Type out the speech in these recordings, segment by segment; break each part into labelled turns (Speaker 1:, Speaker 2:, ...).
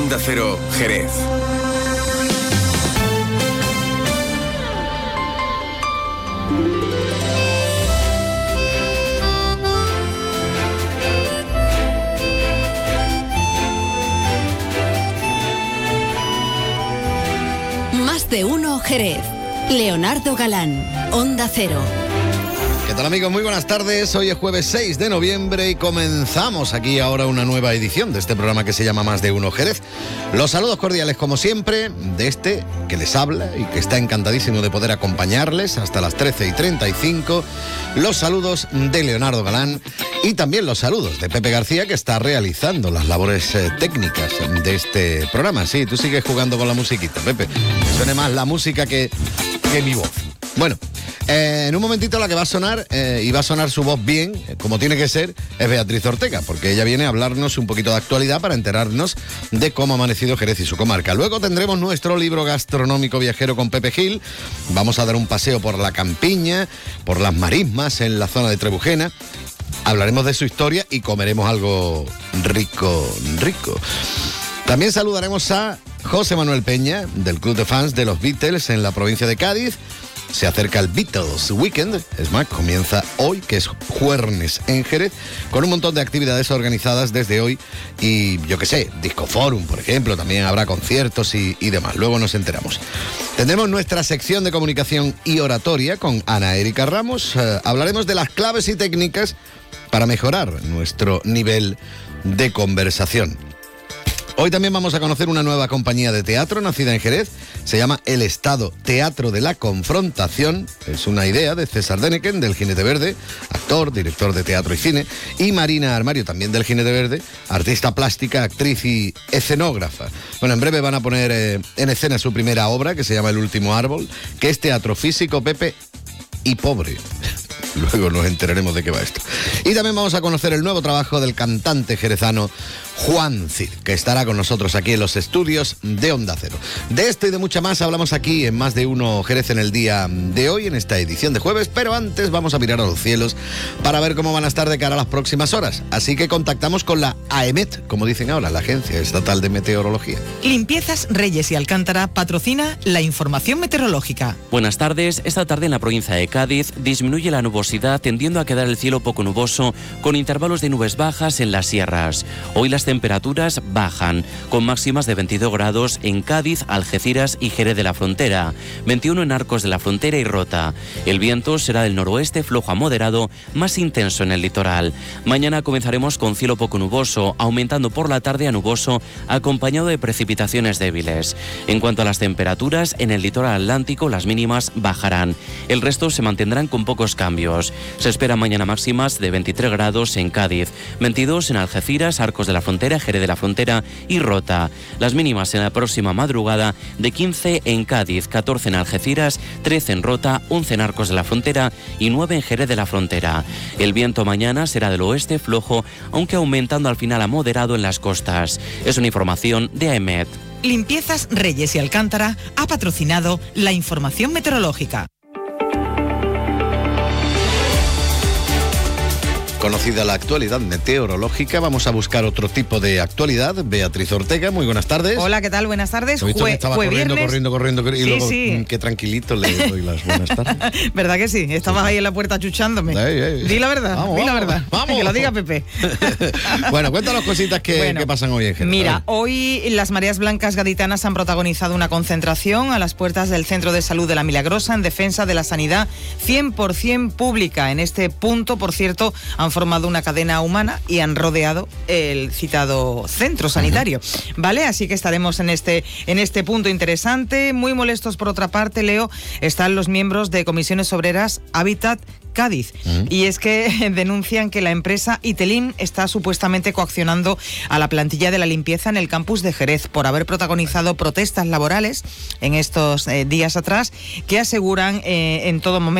Speaker 1: Onda Cero, Jerez.
Speaker 2: Más de uno Jerez. Leonardo Galán, Onda Cero.
Speaker 3: ¿Qué tal, amigos? Muy buenas tardes. Hoy es jueves 6 de noviembre y comenzamos aquí ahora una nueva edición de este programa que se llama Más de uno Jerez. Los saludos cordiales, como siempre, de este que les habla y que está encantadísimo de poder acompañarles hasta las 13:35. Los saludos de Leonardo Galán y también los saludos de Pepe García, que está realizando las labores técnicas de este programa. Sí, tú sigues jugando con la musiquita, Pepe. Suene más la música que mi voz. Bueno, en un momentito la que va a sonar, y va a sonar su voz bien, como tiene que ser, es Beatriz Ortega, porque ella viene a hablarnos un poquito de actualidad para enterarnos de cómo ha amanecido Jerez y su comarca. Luego tendremos nuestro libro gastronómico viajero con Pepe Gil. Vamos a dar un paseo por la campiña, por las marismas en la zona de Trebujena. Hablaremos de su historia y comeremos algo rico. También saludaremos a José Manuel Peña, del Club de Fans de los Beatles en la provincia de Cádiz. Se acerca el Beatles Weekend, es más, comienza hoy, que es jueves en Jerez, con un montón de actividades organizadas desde hoy y, yo qué sé, Disco Forum, por ejemplo, también habrá conciertos y demás, luego nos enteramos. Tendremos nuestra sección de comunicación y oratoria con Ana Erika Ramos. Hablaremos de las claves y técnicas para mejorar nuestro nivel de conversación. Hoy también vamos a conocer una nueva compañía de teatro nacida en Jerez. Se llama El Estado Teatro de la Confrontación. Es una idea de César Deneken, del Jinete Verde, actor, director de teatro y cine, y Marina Armario, también del Jinete Verde, artista plástica, actriz y escenógrafa. Bueno, en breve van a poner en escena su primera obra, que se llama El Último Árbol, que es teatro físico, Pepe, y pobre. Luego nos enteraremos de qué va esto. Y también vamos a conocer el nuevo trabajo del cantante jerezano Juan Cid, que estará con nosotros aquí en los estudios de Onda Cero. De esto y de mucha más hablamos aquí en Más de uno Jerez en el día de hoy, en esta edición de jueves, pero antes vamos a mirar a los cielos para ver cómo van a estar de cara a las próximas horas. Así que contactamos con la AEMET, como dicen ahora, la Agencia Estatal de Meteorología.
Speaker 4: Limpiezas Reyes y Alcántara patrocina la información meteorológica.
Speaker 5: Buenas tardes. Esta tarde en la provincia de Cádiz disminuye la nubosidad, tendiendo a quedar el cielo poco nuboso, con intervalos de nubes bajas en las sierras. Hoy las temperaturas bajan, con máximas de 22 grados en Cádiz, Algeciras y Jerez de la Frontera, 21 en Arcos de la Frontera y Rota. El viento será del noroeste, flojo a moderado, más intenso en el litoral. Mañana comenzaremos con cielo poco nuboso, aumentando por la tarde a nuboso, acompañado de precipitaciones débiles. En cuanto a las temperaturas, en el litoral atlántico las mínimas bajarán. El resto se mantendrán con pocos cambios. Se esperan mañana máximas de 23 grados en Cádiz, 22 en Algeciras, Arcos de la Frontera, Jerez de la Frontera y Rota. Las mínimas en la próxima madrugada de 15 en Cádiz, 14 en Algeciras, 13 en Rota, 11 en Arcos de la Frontera y 9 en Jerez de la Frontera. El viento mañana será del oeste flojo, aunque aumentando al final a moderado en las costas. Es una información de AEMET.
Speaker 4: Limpiezas Reyes y Alcántara ha patrocinado la información meteorológica.
Speaker 3: Conocida la actualidad meteorológica, vamos a buscar otro tipo de actualidad. Beatriz Ortega, muy buenas tardes.
Speaker 4: Hola, ¿qué tal? Buenas tardes.
Speaker 3: Estaba corriendo y
Speaker 4: sí,
Speaker 3: luego
Speaker 4: sí.
Speaker 3: Qué tranquilito le doy las buenas tardes.
Speaker 4: ¿Verdad que sí? Estabas ahí en la puerta chuchándome. Di la verdad, la verdad.
Speaker 3: Vamos.
Speaker 4: Que lo diga Pepe.
Speaker 3: Bueno, cuéntanos cositas que pasan hoy en Jerez.
Speaker 4: Mira, hoy las Mareas Blancas gaditanas han protagonizado una concentración a las puertas del Centro de Salud de La Milagrosa en defensa de la sanidad 100% pública. En este punto, por cierto, han formado una cadena humana y han rodeado el citado centro sanitario, ¿vale? Así que estaremos en este punto interesante. Muy molestos, por otra parte, Leo, están los miembros de Comisiones Obreras Hábitat Cádiz. Y es que denuncian que la empresa Itelín está supuestamente coaccionando a la plantilla de la limpieza en el campus de Jerez por haber protagonizado protestas laborales en estos días atrás que aseguran en todo momento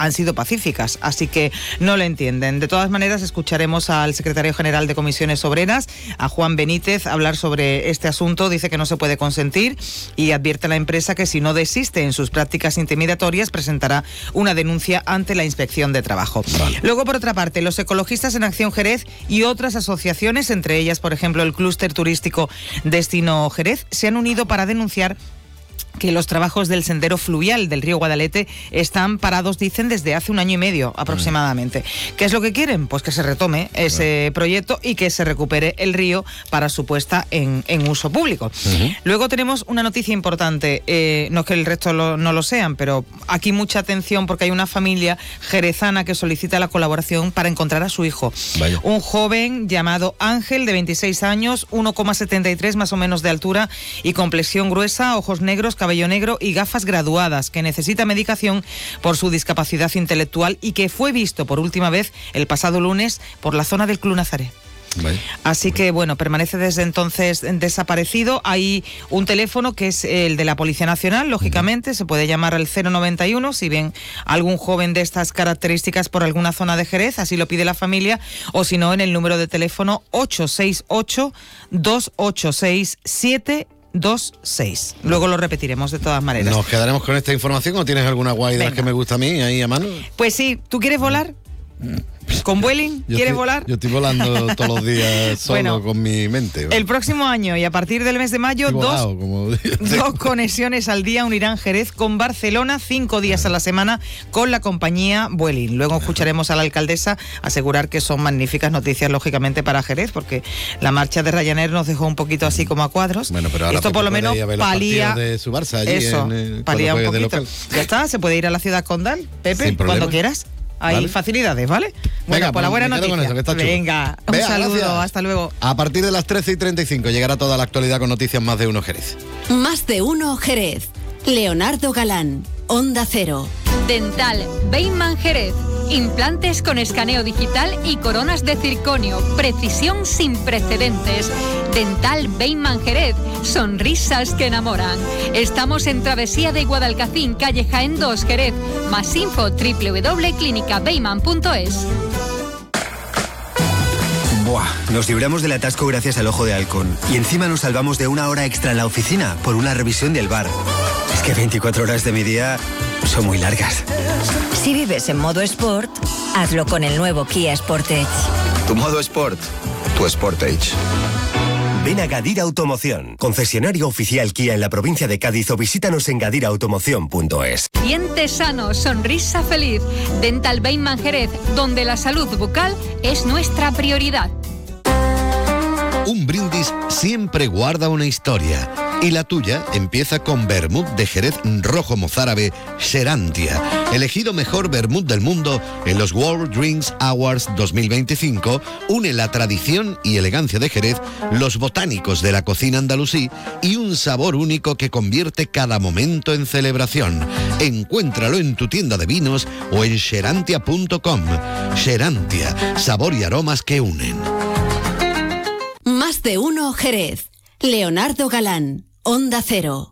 Speaker 4: han sido pacíficas, así que no lo entienden. De todas maneras, escucharemos al secretario general de Comisiones Obreras, a Juan Benítez, hablar sobre este asunto. Dice que no se puede consentir y advierte a la empresa que si no desiste en sus prácticas intimidatorias, presentará una denuncia ante la Inspección de Trabajo.
Speaker 3: Vale.
Speaker 4: Luego, por otra parte, los Ecologistas en Acción Jerez y otras asociaciones, entre ellas, por ejemplo, el clúster turístico Destino Jerez, se han unido para denunciar que los trabajos del sendero fluvial del río Guadalete están parados, dicen, desde hace 1 año y medio aproximadamente. ¿Qué es lo que quieren? Pues que se retome ese proyecto y que se recupere el río para su puesta en uso público. Luego tenemos una noticia importante, no es que el resto no lo sean, pero aquí mucha atención porque hay una familia jerezana que solicita la colaboración para encontrar a su hijo.
Speaker 3: Vaya.
Speaker 4: Un joven llamado Ángel, de 26 años, 1,73 más o menos de altura y complexión gruesa, ojos negros, cabello negro y gafas graduadas, que necesita medicación por su discapacidad intelectual y que fue visto por última vez el pasado lunes por la zona del Club Nazaret.
Speaker 3: Vale.
Speaker 4: Así que, bueno, permanece desde entonces desaparecido. Hay un teléfono que es el de la Policía Nacional, lógicamente, se puede llamar al 091 si ven algún joven de estas características por alguna zona de Jerez, así lo pide la familia, o si no, en el número de teléfono 868-286-726. Luego lo repetiremos de todas maneras.
Speaker 3: ¿Nos quedaremos con esta información o tienes alguna guay de las que me gusta a mí ahí a mano?
Speaker 4: Pues sí, ¿tú quieres volar? ¿Con Vueling? ¿Quieres volar?
Speaker 3: Yo estoy volando todos los días solo
Speaker 4: Bueno,
Speaker 3: con mi mente.
Speaker 4: El próximo año y a partir del mes de mayo, dos conexiones al día unirán Jerez con Barcelona 5 días a la semana con la compañía Vueling. Luego escucharemos a la alcaldesa asegurar que son magníficas noticias, lógicamente, para Jerez, porque la marcha de Ryanair nos dejó un poquito así como a cuadros.
Speaker 3: Bueno, pero ahora
Speaker 4: esto por lo menos palía
Speaker 3: de su Barça allí
Speaker 4: eso, palía un poquito. Ya está, se puede ir a la ciudad condal, Pepe, cuando quieras. Hay facilidades, ¿vale? Bueno,
Speaker 3: Venga,
Speaker 4: por la buena noticia.
Speaker 3: con eso, que está chulo.
Speaker 4: Venga, un saludo, gracias. Hasta luego.
Speaker 3: A partir de las 13:35 llegará toda la actualidad con noticias Más de Uno Jerez.
Speaker 2: Más de Uno Jerez. Leonardo Galán, Onda Cero.
Speaker 1: Dental Bateman Jerez. Implantes con escaneo digital y coronas de circonio. Precisión sin precedentes. Dental Bateman Jerez. Sonrisas que enamoran. Estamos en Travesía de Guadalcacín, calle Jaén 2, Jerez. Más info www.clinicabateman.es.
Speaker 6: Buah, nos libramos del atasco gracias al Ojo de Halcón. Y encima nos salvamos de 1 hora extra en la oficina por una revisión del bar. Es que 24 horas de mi día son muy largas.
Speaker 7: Si vives en modo Sport, hazlo con el nuevo Kia Sportage.
Speaker 8: Tu modo Sport, tu Sportage.
Speaker 6: Ven a Gadir Automoción, concesionario oficial Kia en la provincia de Cádiz, o visítanos en gadirautomoción.es.
Speaker 1: Dientes sanos, sonrisa feliz. Dental Bateman Jerez, donde la salud bucal es nuestra prioridad.
Speaker 3: Un brindis siempre guarda una historia. Y la tuya empieza con vermut de Jerez rojo mozárabe Xerantia, elegido mejor vermut del mundo en los World Drinks Awards 2025. Une la tradición y elegancia de Jerez, los botánicos de la cocina andalusí y un sabor único que convierte cada momento en celebración. Encuéntralo en tu tienda de vinos o en xerantia.com. Xerantia, sabor y aromas que unen.
Speaker 2: Más de Uno Jerez. Leonardo Galán, Onda Cero.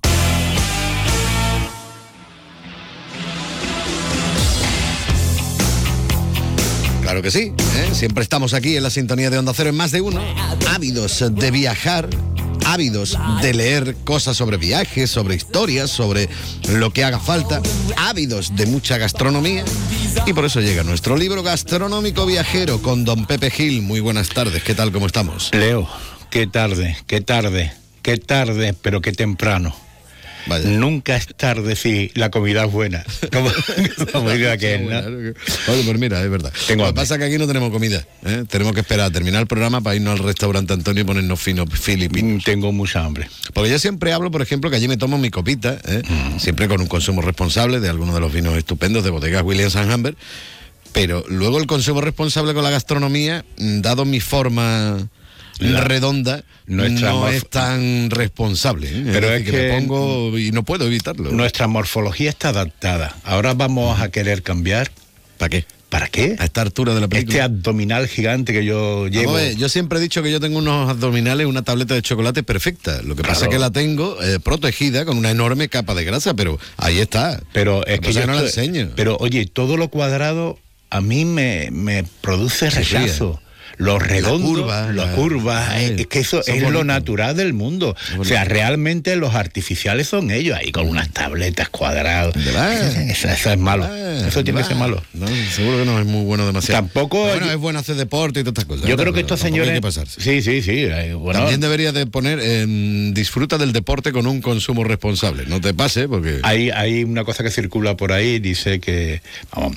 Speaker 3: Claro que sí, siempre estamos aquí en la sintonía de Onda Cero en Más de Uno, ávidos de viajar, ávidos de leer cosas sobre viajes, sobre historias, sobre lo que haga falta, ávidos de mucha gastronomía, y por eso llega nuestro libro gastronómico viajero con don Pepe Gil. Muy buenas tardes, ¿qué tal, cómo estamos?
Speaker 9: Leo, qué tarde, pero qué temprano.
Speaker 3: Vaya.
Speaker 9: Nunca es tarde si la comida es buena. Como digo aquel, ¿no?
Speaker 3: Oye, pues mira, es verdad. Lo que pasa es que aquí no tenemos comida, ¿eh? Tenemos que esperar a terminar el programa para irnos al restaurante Antonio y ponernos finos filipinos.
Speaker 9: Tengo mucha hambre.
Speaker 3: Porque yo siempre hablo, por ejemplo, que allí me tomo mi copita, siempre con un consumo responsable de algunos de los vinos estupendos de bodegas Williams & Humber, pero luego el consumo responsable con la gastronomía, dado mi forma redonda, no es tan responsable,
Speaker 9: pero es que
Speaker 3: me pongo y no puedo evitarlo.
Speaker 9: Nuestra morfología está adaptada. Ahora vamos a querer cambiar.
Speaker 3: ¿Para qué?
Speaker 9: ¿Para qué?
Speaker 3: A esta altura de la película.
Speaker 9: Este abdominal gigante que yo llevo.
Speaker 3: Vamos a ver, yo siempre he dicho que yo tengo unos abdominales, una tableta de chocolate perfecta. Lo que pasa es que la tengo protegida con una enorme capa de grasa, pero ahí está.
Speaker 9: Pero es que yo
Speaker 3: no la enseño.
Speaker 9: Pero oye, todo lo cuadrado a mí me produce rechazo. Los redondos, las curvas, es que eso es lo natural del mundo. O sea, realmente los artificiales son ellos, ahí con unas tabletas cuadradas. Eso es malo. Eso tiene que ser malo.
Speaker 3: No, seguro que no es muy bueno demasiado.
Speaker 9: Tampoco.
Speaker 3: Bueno, es bueno hacer deporte y todas estas cosas.
Speaker 9: Yo creo que estos señores.
Speaker 3: Hay que pasarse.
Speaker 9: Sí.
Speaker 3: Bueno, también debería de poner disfruta del deporte con un consumo responsable. No te pase porque.
Speaker 9: Hay una cosa que circula por ahí, dice que. Vamos,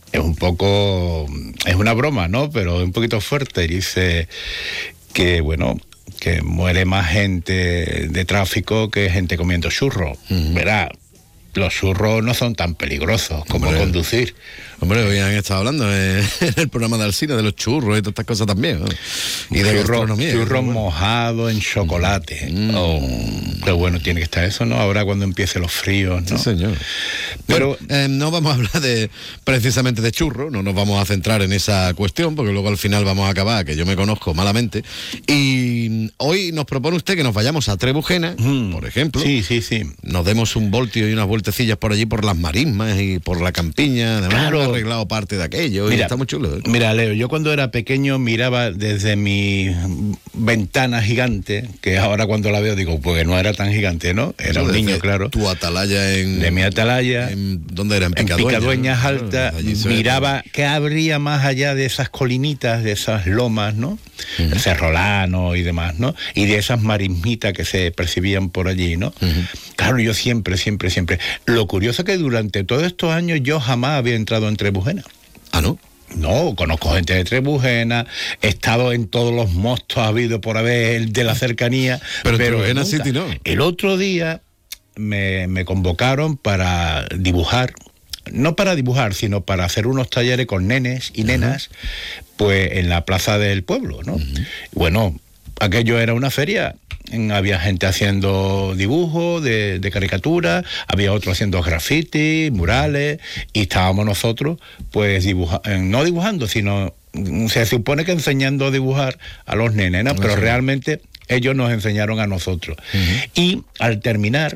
Speaker 9: es una broma, ¿no? Pero es un poquito fuerte. Dice que, bueno, que muere más gente de tráfico que gente comiendo churros. Verá, los churros no son tan peligrosos como conducir.
Speaker 3: Hombre, hoy han estado hablando en el programa de Alsina de los churros y todas estas cosas también, ¿no? Y de gastronomía.
Speaker 9: Churros mojados en chocolate. Pero bueno, tiene que estar eso, ¿no? Ahora cuando empiecen los fríos, ¿no?
Speaker 3: Sí, señor. Pero no vamos a hablar precisamente de churros, no nos vamos a centrar en esa cuestión, porque luego al final vamos a acabar, que yo me conozco malamente. Y hoy nos propone usted que nos vayamos a Trebujena, por ejemplo.
Speaker 9: Sí.
Speaker 3: Nos demos un voltio y unas vueltecillas por allí, por las marismas y por la campiña. Además, claro. Arreglado parte de aquello. Mira, y está muy chulo.
Speaker 9: Mira, Leo, yo cuando era pequeño miraba desde mi ventana gigante, que ahora cuando la veo digo, pues no era tan gigante, ¿no? Era un niño, claro.
Speaker 3: Tu atalaya de
Speaker 9: mi atalaya.
Speaker 3: ¿Dónde era? En
Speaker 9: Picadueñas Alta. Miraba qué habría más allá de esas colinitas, de esas lomas, ¿no? El Cerrolano y demás, ¿no? Y de esas marismitas que se percibían por allí, ¿no? Claro, yo siempre. Lo curioso es que durante todos estos años yo jamás había entrado en Trebujena.
Speaker 3: ¿Ah, no?
Speaker 9: No, conozco gente de Trebujena, he estado en todos los mostos habido por haber de la cercanía.
Speaker 3: Pero Trebujena City no.
Speaker 9: El otro día me convocaron para dibujar, no para dibujar, sino para hacer unos talleres con nenes y nenas, pues en la plaza del pueblo, ¿no? Bueno, aquello era una feria. Había gente haciendo dibujos de caricatura, había otros haciendo graffiti, murales, y estábamos nosotros, pues no dibujando, sino se supone que enseñando a dibujar a los nenes, ¿no? Pero realmente ellos nos enseñaron a nosotros. Y al terminar,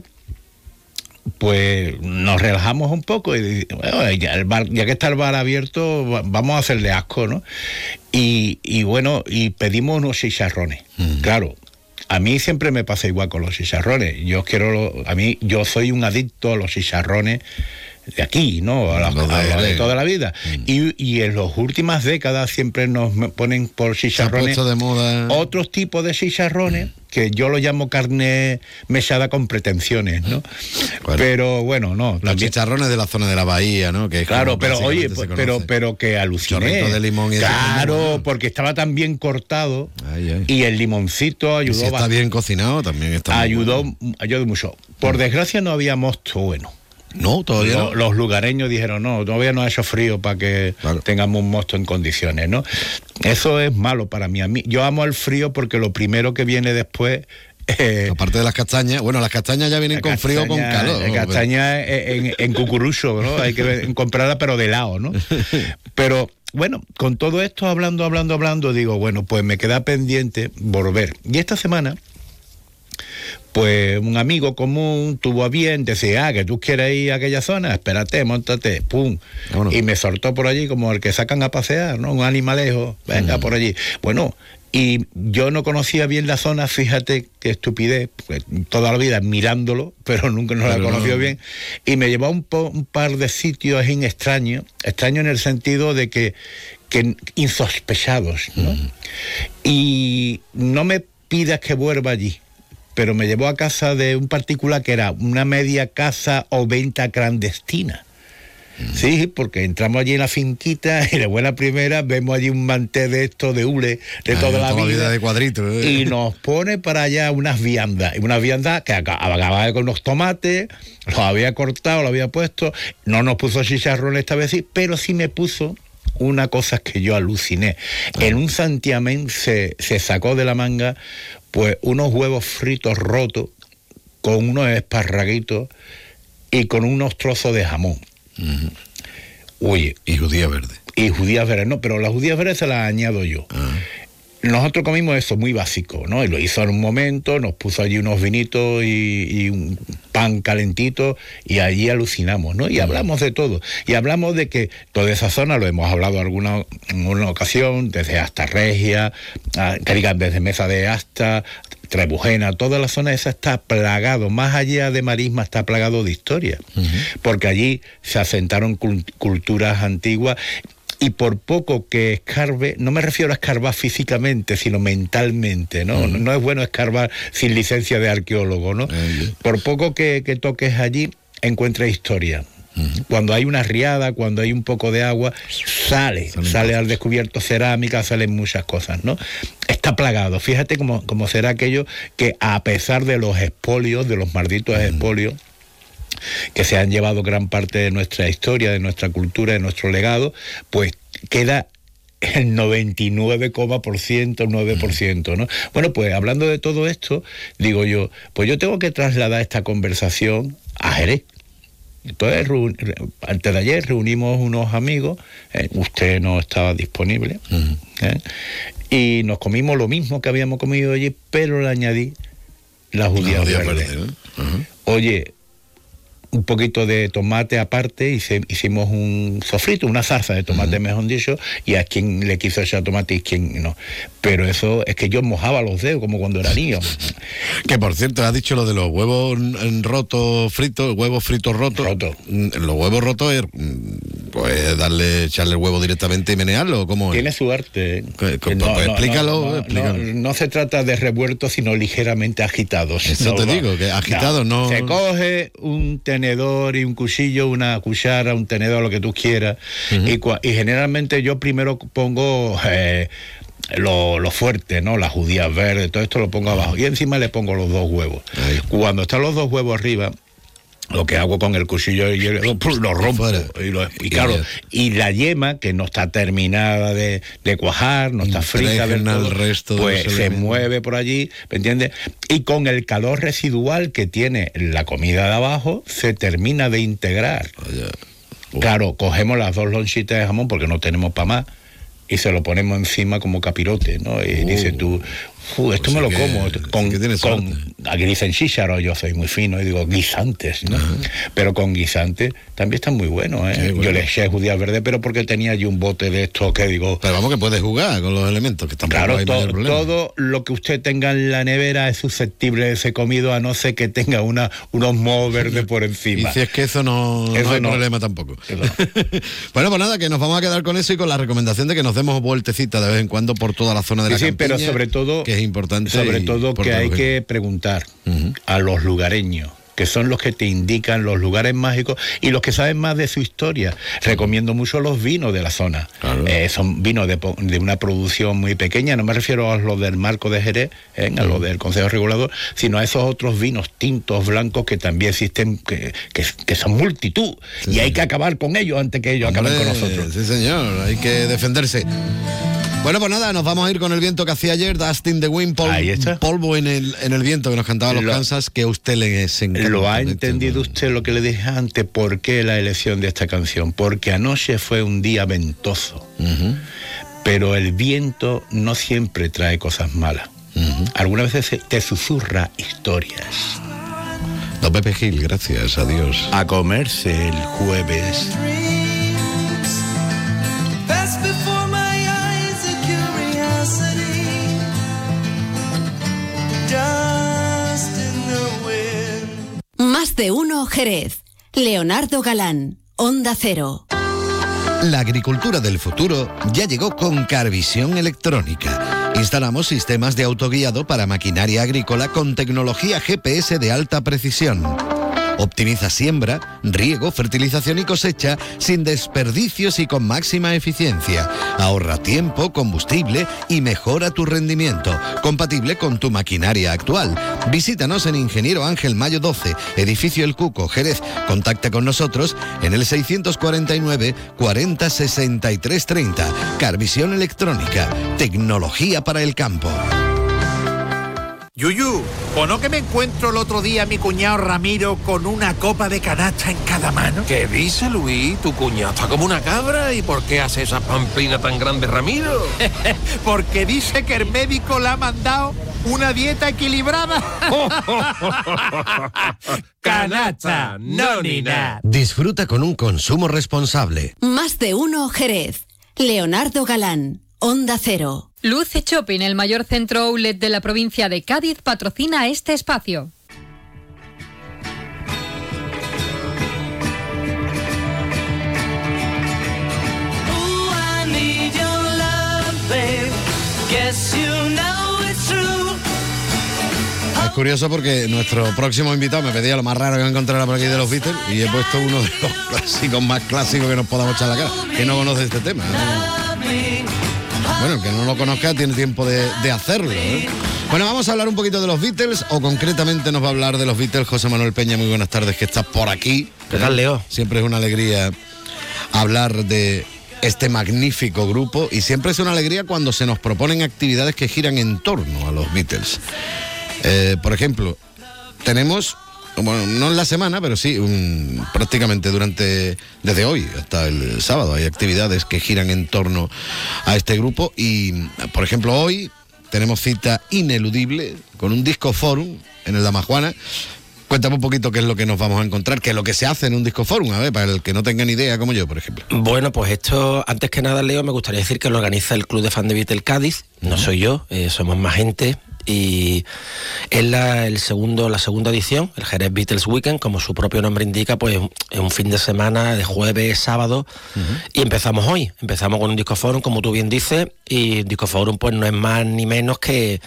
Speaker 9: pues nos relajamos un poco y bueno, ya que está el bar abierto, vamos a hacerle asco, ¿no? Y bueno, y pedimos unos chicharrones. Claro, a mí siempre me pasa igual con los chicharrones. Yo soy un adicto a los chicharrones de aquí, ¿no? A los de toda la vida. Y en las últimas décadas siempre nos ponen por chicharrones.
Speaker 3: Se ha puesto de moda
Speaker 9: otros tipos de chicharrones que yo lo llamo carne mechada con pretensiones, ¿no? Bueno, pero bueno, no.
Speaker 3: Los chicharrones de la zona de la bahía, ¿no? Que es
Speaker 9: claro, pero oye, pero que aluciné.
Speaker 3: Chorrito de limón y
Speaker 9: claro, porque estaba tan bien cortado y el limoncito ayudó.
Speaker 3: Y si está bien cocinado también está
Speaker 9: ayudó mucho. Por desgracia no había mosto bueno.
Speaker 3: No, todavía no.
Speaker 9: Los lugareños dijeron, no, todavía no ha hecho frío para que tengamos un mosto en condiciones, ¿no? Eso es malo para mí. Yo amo el frío porque lo primero que viene después...
Speaker 3: aparte de las castañas, bueno, las castañas ya vienen con frío o con calor.
Speaker 9: La castaña en cucurucho, ¿no? Hay que comprarla pero de lado, ¿no? Pero... Bueno, con todo esto hablando, digo, bueno, pues me queda pendiente volver. Y esta semana... Pues un amigo común tuvo a bien decir, que tú quieres ir a aquella zona, espérate, móntate, pum. Bueno. Y me soltó por allí como el que sacan a pasear, ¿no? Un animalejo, venga por allí. Bueno, y yo no conocía bien la zona, fíjate qué estupidez, pues, toda la vida mirándolo, pero nunca la he conocido bien. Y me llevó a un par de sitios extraños en el sentido de que insospechados, ¿no? Y no me pidas que vuelva allí, pero me llevó a casa de un particular que era una media casa o venta clandestina. Sí, porque entramos allí en la finquita y de buena primera vemos allí un mantel de esto de hule de toda la vida
Speaker 3: de cuadritos,
Speaker 9: y nos pone para allá unas viandas que acababa con los tomates, los había cortado, los había puesto, no nos puso chicharrón esta vez, sí, pero sí me puso una cosa que yo aluciné. En un santiamén se sacó de la manga pues unos huevos fritos rotos con unos esparraguitos y con unos trozos de jamón.
Speaker 3: Oye, y judía verde.
Speaker 9: Y judías verdes, no, pero las judías verdes se las añado yo. Nosotros comimos eso muy básico, ¿no? Y lo hizo en un momento, nos puso allí unos vinitos y un pan calentito, y allí alucinamos, ¿no? Y hablamos de todo. Y hablamos de que toda esa zona, lo hemos hablado en una ocasión, desde Asta Regia, que digan desde Mesa de Asta, Trebujena, toda la zona esa está plagado, más allá de marisma, está plagado de historia. Porque allí se asentaron culturas antiguas. Y por poco que escarbe, no me refiero a escarbar físicamente, sino mentalmente, ¿no? No es bueno escarbar sin licencia de arqueólogo, ¿no? Por poco que toques allí, encuentras historia. Cuando hay una riada, cuando hay un poco de agua, sale al descubierto cerámica, salen muchas cosas, ¿no? Está plagado. Fíjate cómo será aquello que, a pesar de los expolios, de los malditos expolios, que se han llevado gran parte de nuestra historia, de nuestra cultura, de nuestro legado, pues queda el 99,9%, ¿no? Bueno, pues hablando de todo esto, digo yo, pues yo tengo que trasladar esta conversación a Jerez. Entonces, antes de ayer reunimos unos amigos, usted no estaba disponible, y nos comimos lo mismo que habíamos comido allí, pero le añadí la judía verde. Oye, un poquito de tomate aparte, hicimos un sofrito, una salsa de tomate, mejor dicho, y a quien le quiso echar tomate y quien no. Pero eso es que yo mojaba los dedos como cuando era niño.
Speaker 3: Que por cierto, has dicho lo de los huevos rotos fritos, huevos fritos rotos. Los huevos rotos es, pues, echarle el huevo directamente y menearlo, ¿cómo es?
Speaker 9: Tiene su arte.
Speaker 3: Explícalo.
Speaker 9: No se trata de revueltos, sino ligeramente agitados.
Speaker 3: Eso te digo, que agitados no.
Speaker 9: Se coge un tenedor y un cuchillo, una cuchara, un tenedor, lo que tú quieras, y generalmente yo primero pongo lo fuerte, ¿no? Las judías verdes, todo esto lo pongo abajo, y encima le pongo los 2 huevos. Cuando están los 2 huevos arriba, lo que hago con el cuchillo y lo rompo. Y claro, y la yema, que no está terminada de cuajar, no está frita del todo, pues se mueve por allí, ¿me entiendes? Y con el calor residual que tiene la comida de abajo, se termina de integrar. Claro, cogemos las 2 lonchitas de jamón, porque no tenemos para más, y se lo ponemos encima como capirote, ¿no? Y dices tú, esto me lo como aquí dicen chícharos, yo soy muy fino y digo guisantes, ¿no? Pero con guisantes también están muy buenos, ¿eh? Bueno. Yo le eché judías verdes, pero porque tenía allí un bote de estos que digo...
Speaker 3: Pero vamos, que puedes jugar con los elementos, que tampoco hay mayor problema.
Speaker 9: Todo lo que usted tenga en la nevera es susceptible de ser comido, a no ser que tenga unos mohos verdes por encima.
Speaker 3: Y si es que eso no hay problema tampoco. Bueno, pues nada, que nos vamos a quedar con eso y con la recomendación de que nos demos vueltecita de vez en cuando por toda la zona de la campiña.
Speaker 9: Pero sobre todo...
Speaker 3: Que es importante.
Speaker 9: Sobre todo que hay que preguntar a los lugareños, que son los que te indican los lugares mágicos y los que saben más de su historia. Recomiendo mucho los vinos de la zona. Son vinos de una producción muy pequeña, no me refiero a los del Marco de Jerez, a los del Consejo Regulador, sino a esos otros vinos tintos, blancos, que también existen, que son multitud, y hay que acabar con ellos antes que ellos acaben con nosotros.
Speaker 3: Sí, señor, hay que defenderse. Bueno, pues nada, nos vamos a ir con el viento que hacía ayer, Dust in the Wind, polvo en el viento, que nos cantaba los Kansas, que a usted le encanta.
Speaker 9: ¿Lo ha entendido usted lo que le dije antes? ¿Por qué la elección de esta canción? Porque anoche fue un día ventoso, pero el viento no siempre trae cosas malas. Algunas veces te susurra historias.
Speaker 3: Don Pepe Gil, gracias a Dios.
Speaker 9: A comerse el jueves.
Speaker 2: Más de uno Jerez. Leonardo Galán, Onda Cero.
Speaker 3: La agricultura del futuro ya llegó con Carvisión Electrónica. Instalamos sistemas de autoguiado para maquinaria agrícola con tecnología GPS de alta precisión. Optimiza siembra, riego, fertilización y cosecha sin desperdicios y con máxima eficiencia. Ahorra tiempo, combustible y mejora tu rendimiento. Compatible con tu maquinaria actual. Visítanos en Ingeniero Ángel Mayo 12, Edificio El Cuco, Jerez. Contacta con nosotros en el 649 40 63 30. Carvisión Electrónica. Tecnología para el campo.
Speaker 10: Yuyu, ¿o no que me encuentro el otro día a mi cuñado Ramiro con una copa de canasta en cada mano?
Speaker 11: ¿Qué dice, Luis? Tu cuñado está como una cabra. ¿Y por qué hace esa pamplina tan grande, Ramiro?
Speaker 10: Porque dice que el médico le ha mandado una dieta equilibrada.
Speaker 11: Canasta, no ni nada.
Speaker 12: Disfruta con un consumo responsable.
Speaker 2: Más de uno Jerez. Leonardo Galán, Onda Cero.
Speaker 1: Luce Shopping, el mayor centro outlet de la provincia de Cádiz, patrocina este espacio.
Speaker 3: Es curioso porque nuestro próximo invitado me pedía lo más raro que encontrara por aquí de los Beatles y he puesto uno de los clásicos más clásicos que nos podamos echar la cara, que no conoce este tema, ¿no? Bueno, el que no lo conozca tiene tiempo de hacerlo, ¿eh? Bueno, vamos a hablar un poquito de los Beatles, o concretamente nos va a hablar de los Beatles José Manuel Peña. Muy buenas tardes, que estás por aquí.
Speaker 13: ¿Qué tal, Leo?
Speaker 3: Siempre es una alegría hablar de este magnífico grupo y siempre es una alegría cuando se nos proponen actividades que giran en torno a los Beatles. Por ejemplo, tenemos, bueno, no en la semana, pero sí, prácticamente desde hoy hasta el sábado hay actividades que giran en torno a este grupo y, por ejemplo, hoy tenemos cita ineludible con un disco forum en el Damajuana. Cuéntame un poquito qué es lo que nos vamos a encontrar, qué es lo que se hace en un disco forum, a ver, para el que no tenga ni idea, como yo, por ejemplo.
Speaker 13: Bueno, pues esto, antes que nada, Leo, me gustaría decir que lo organiza el Club de Fan de Beatles Cádiz, no soy yo, somos más gente. Y es la segunda edición, el Jerez Beatles Weekend, como su propio nombre indica, pues es un fin de semana de jueves, sábado, y empezamos con un disco forum, como tú bien dices, y disco forum pues no es más ni menos que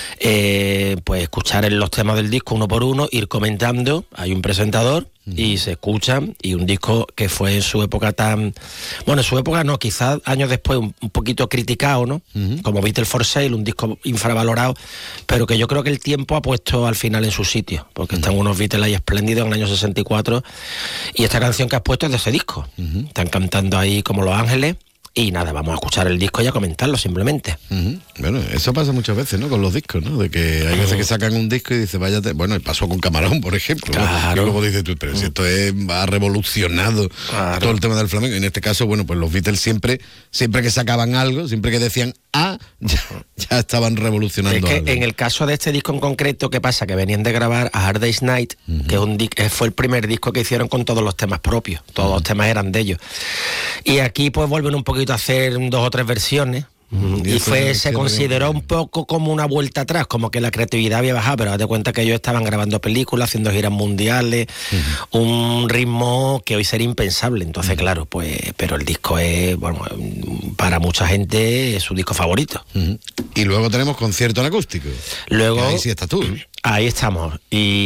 Speaker 13: pues escuchar los temas del disco uno por uno, ir comentando, hay un presentador, y se escuchan, y un disco que fue en su época en su época no, quizás años después un poquito criticado, ¿no? Como Beatles for Sale, un disco infravalorado, pero que yo creo que el tiempo ha puesto al final en su sitio, porque están unos Beatles ahí espléndidos en el año 64, y esta canción que has puesto es de ese disco. Están cantando ahí como Los Ángeles. Y nada, vamos a escuchar el disco y a comentarlo simplemente.
Speaker 3: Bueno, eso pasa muchas veces, ¿no? Con los discos, ¿no? De que hay veces que sacan un disco y dices, váyate. Bueno, pasó con Camarón, por ejemplo.
Speaker 13: Claro.
Speaker 3: Y luego dices tú, pero si esto ha revolucionado todo el tema del flamenco. En este caso, bueno, pues los Beatles siempre que sacaban algo, siempre que decían ya estaban revolucionando
Speaker 13: es que
Speaker 3: algo.
Speaker 13: En el caso de este disco en concreto, ¿qué pasa? Que venían de grabar A Hard Day's Night, que fue el primer disco que hicieron con todos los temas propios. Todos los temas eran de ellos. Y aquí pues vuelven un poquito a hacer 2 o 3 versiones. Y se consideró un poco como una vuelta atrás, como que la creatividad había bajado, pero date cuenta que ellos estaban grabando películas, haciendo giras mundiales, un ritmo que hoy sería impensable. Entonces, claro, pues, pero el disco es, bueno, para mucha gente es su disco favorito.
Speaker 3: Y luego tenemos concierto en acústico.
Speaker 13: Luego,
Speaker 3: ahí sí estás tú.
Speaker 13: Ahí estamos.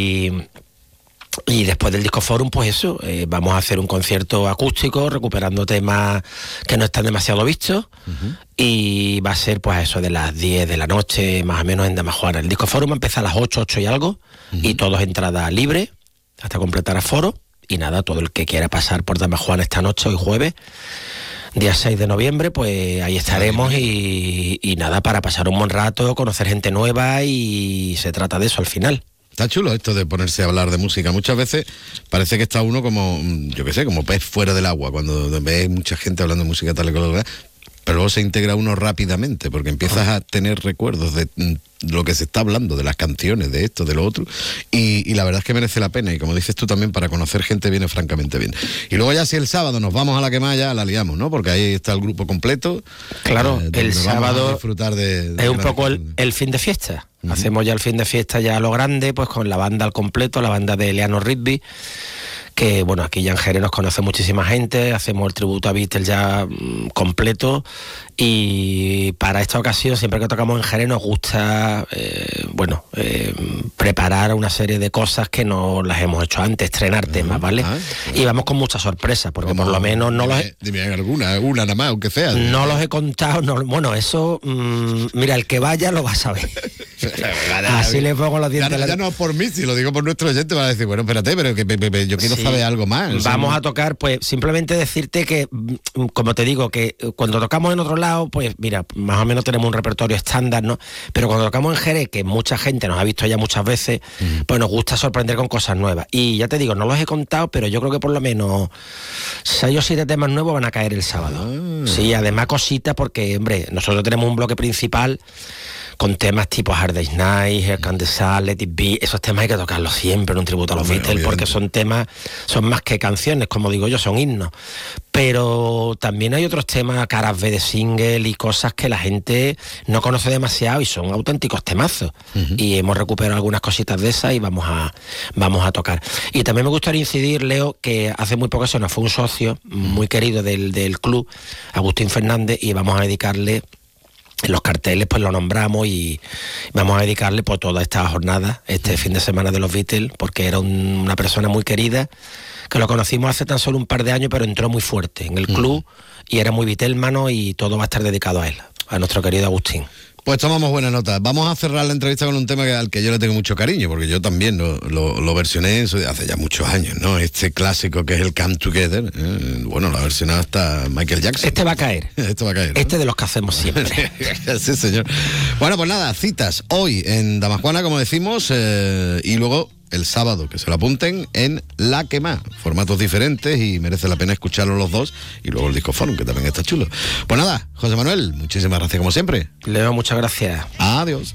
Speaker 13: Y después del disco forum, pues eso, vamos a hacer un concierto acústico recuperando temas que no están demasiado vistos, y va a ser pues eso de las 10 de la noche más o menos en Damajuana. El disco forum empieza a las 8 y algo, y todo es entrada libre hasta completar aforo, y nada, todo el que quiera pasar por Damajuana esta noche, hoy jueves, día 6 de noviembre, pues ahí estaremos y nada, para pasar un buen rato, conocer gente nueva, y se trata de eso al final.
Speaker 3: Está chulo esto de ponerse a hablar de música. Muchas veces parece que está uno como, yo qué sé, como pez fuera del agua, cuando ves mucha gente hablando de música tal y cual, pero luego se integra uno rápidamente, porque empiezas a tener recuerdos de lo que se está hablando, de las canciones, de esto, de lo otro, y la verdad es que merece la pena, y como dices tú también, para conocer gente viene francamente bien. Y luego ya si el sábado nos vamos a la quemada, ya la liamos, ¿no? Porque ahí está el grupo completo.
Speaker 13: Claro, el sábado
Speaker 3: disfrutar de
Speaker 13: es un poco el fin de fiesta. Hacemos ya el fin de fiesta ya a lo grande, pues con la banda al completo, la banda de Eleanor Rigby, que bueno, aquí ya en Jerez nos conoce muchísima gente, hacemos el tributo a Beatles ya completo, y para esta ocasión, siempre que tocamos en Jerez, nos gusta preparar una serie de cosas que no las hemos hecho antes, estrenar temas, ¿vale? Y vamos con mucha sorpresa, porque por lo menos no los...
Speaker 3: Dime alguna, una nada más, aunque sea.
Speaker 13: No los he contado, bueno, eso, mira, el que vaya lo va a saber. Así le pongo los dientes.
Speaker 3: Ya no por mí, si lo digo por nuestro oyente, van a decir, bueno, espérate, pero que yo quiero saber algo más.
Speaker 13: Vamos a tocar, pues simplemente decirte que, como te digo, que cuando tocamos en otro lado, pues mira, más o menos tenemos un repertorio estándar, ¿no? Pero cuando tocamos en Jerez, que mucha gente nos ha visto ya muchas veces, pues nos gusta sorprender con cosas nuevas. Y ya te digo, no los he contado, pero yo creo que por lo menos 6 o 7 temas nuevos van a caer el sábado. Sí, además cositas, porque, hombre, nosotros tenemos un bloque principal con temas tipo Hard Day's Night, Here Can the Sun, Let It Be. Esos temas hay que tocarlos siempre en un tributo a los Beatles, porque son temas, son más que canciones, como digo yo, son himnos. Pero también hay otros temas, caras B de single y cosas que la gente no conoce demasiado y son auténticos temazos. Y hemos recuperado algunas cositas de esas y vamos a tocar. Y también me gustaría incidir, Leo, que hace muy pocas semanas fue un socio muy querido del club, Agustín Fernández, y vamos a dedicarle, en los carteles pues lo nombramos y vamos a dedicarle pues toda esta jornada, este fin de semana de los Beatles, porque era una persona muy querida, que lo conocimos hace tan solo un par de años, pero entró muy fuerte en el club y era muy Beatlesmano, y todo va a estar dedicado a él, a nuestro querido Agustín.
Speaker 3: Pues tomamos buena nota. Vamos a cerrar la entrevista con un tema al que yo le tengo mucho cariño, porque yo también lo versioné hace ya muchos años, ¿no? Este clásico que es el Come Together, bueno, lo ha versionado hasta Michael Jackson.
Speaker 13: Este va a caer.
Speaker 3: Este va a caer, ¿no?
Speaker 13: Este de los que hacemos siempre.
Speaker 3: Sí, señor. Bueno, pues nada, citas hoy en Damajuana, como decimos, y luego el sábado, que se lo apunten, en La Quema. Formatos diferentes y merece la pena escucharlos los dos, y luego el Disco Forum, que también está chulo. Pues nada, José Manuel, muchísimas gracias como siempre.
Speaker 13: Leo, muchas gracias.
Speaker 3: Adiós.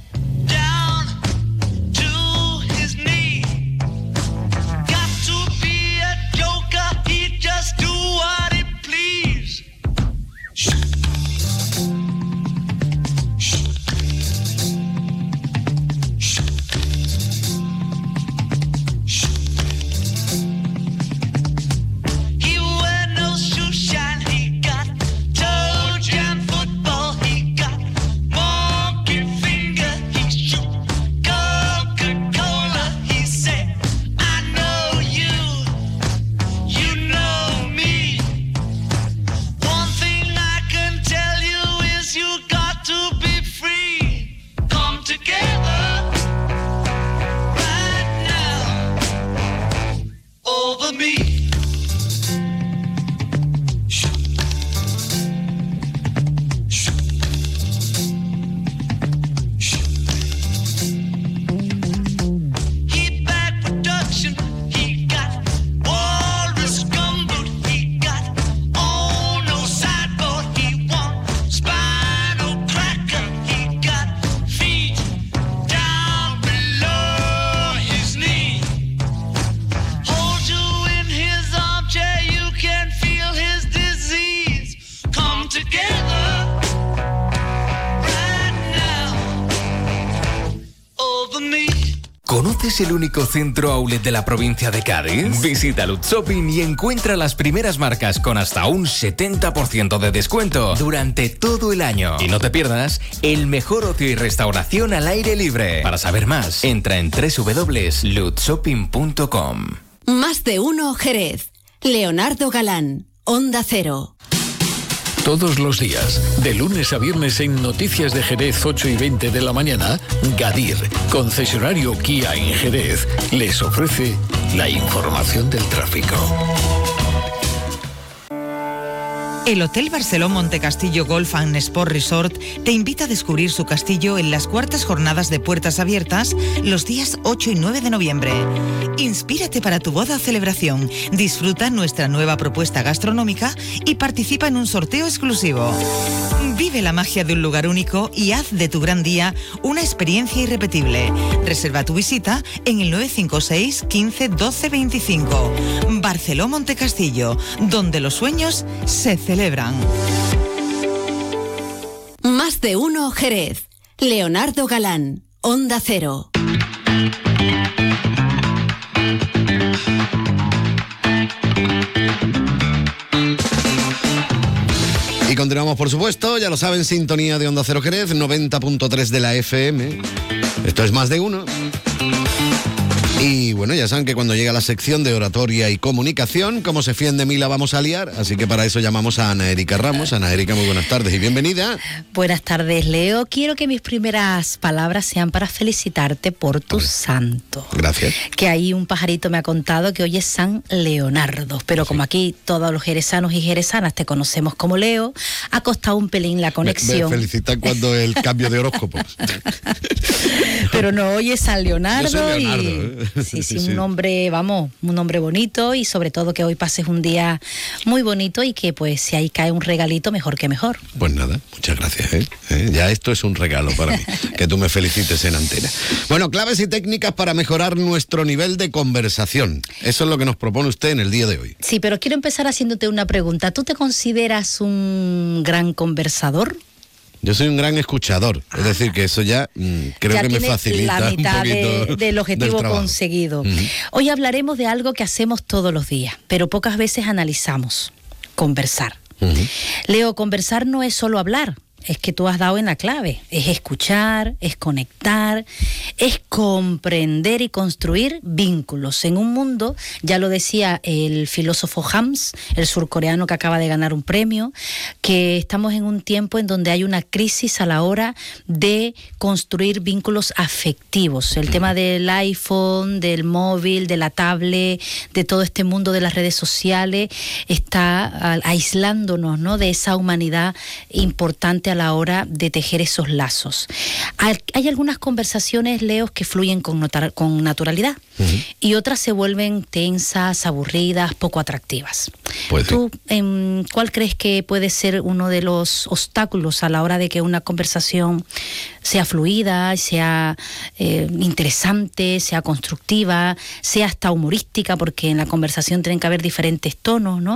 Speaker 14: ¿Conoces el único centro outlet de la provincia de Cádiz? Visita Lutz Shopping y encuentra las primeras marcas con hasta un 70% de descuento durante todo el año. Y no te pierdas el mejor ocio y restauración al aire libre. Para saber más, entra en www.lutzshopping.com.
Speaker 2: Más de uno Jerez. Leonardo Galán, Onda Cero.
Speaker 15: Todos los días, de lunes a viernes en Noticias de Jerez 8 y 20 de la mañana, Gadir, concesionario Kia en Jerez, les ofrece la información del tráfico.
Speaker 4: El Hotel Barceló Montecastillo Golf and Sport Resort te invita a descubrir su castillo en las cuartas jornadas de puertas abiertas los días 8 y 9 de noviembre. Inspírate para tu boda o celebración, disfruta nuestra nueva propuesta gastronómica y participa en un sorteo exclusivo. Vive la magia de un lugar único y haz de tu gran día una experiencia irrepetible. Reserva tu visita en el 956 15 12 25. Barceló Montecastillo, donde los sueños se celebran.
Speaker 2: Más de uno Jerez. Leonardo Galán, Onda Cero.
Speaker 3: Y continuamos, por supuesto, ya lo saben, sintonía de Onda Cero Jerez, 90.3 de la FM. Esto es Más de Uno. Y bueno, ya saben que cuando llega la sección de oratoria y comunicación, como se fíen de mí la vamos a liar, así que para eso llamamos a Ana Erika Ramos. Ana Erika, muy buenas tardes y bienvenida.
Speaker 16: Buenas tardes, Leo. Quiero que mis primeras palabras sean para felicitarte por tu santo.
Speaker 3: Gracias.
Speaker 16: Que ahí un pajarito me ha contado que hoy es San Leonardo, pero como aquí todos los jerezanos y jerezanas te conocemos como Leo, ha costado un pelín la conexión.
Speaker 3: Me felicitan cuando el cambio de horóscopo.
Speaker 16: Pero no, hoy es San Leonardo.
Speaker 3: Yo soy Leonardo,
Speaker 16: y sí, un nombre, vamos, un nombre bonito, y sobre todo que hoy pases un día muy bonito y que pues si ahí cae un regalito, mejor que mejor.
Speaker 3: Pues nada, muchas gracias. Ya esto es un regalo para mí, que tú me felicites en antena. Bueno, claves y técnicas para mejorar nuestro nivel de conversación. Eso es lo que nos propone usted en el día de hoy.
Speaker 16: Sí, pero quiero empezar haciéndote una pregunta. ¿Tú te consideras un gran conversador?
Speaker 3: Yo soy un gran escuchador, es decir, que eso ya creo que me facilita
Speaker 16: la mitad
Speaker 3: un poquito
Speaker 16: del objetivo conseguido. Hoy hablaremos de algo que hacemos todos los días, pero pocas veces analizamos: conversar. Leo, conversar no es solo hablar. Es que tú has dado en la clave. Es escuchar, es conectar, es comprender y construir vínculos en un mundo, ya lo decía el filósofo Hams, el surcoreano que acaba de ganar un premio, que estamos en un tiempo en donde hay una crisis a la hora de construir vínculos afectivos. El tema del iPhone, del móvil, de la tablet, de todo este mundo de las redes sociales, está aislándonos, ¿no?, de esa humanidad importante a la hora de tejer esos lazos. Hay algunas conversaciones, Leo, que fluyen con naturalidad y otras se vuelven tensas, aburridas, poco atractivas. ¿Tú cuál crees que puede ser uno de los obstáculos a la hora de que una conversación sea fluida, sea interesante, sea constructiva, sea hasta humorística, porque en la conversación tienen que haber diferentes tonos, ¿no?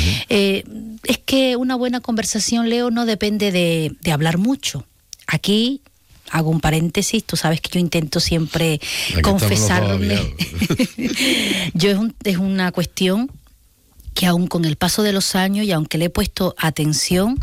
Speaker 16: Es que una buena conversación, Leo, no depende de hablar mucho. Aquí hago un paréntesis, tú sabes que yo intento siempre confesarme. Es una cuestión que aún con el paso de los años y aunque le he puesto atención,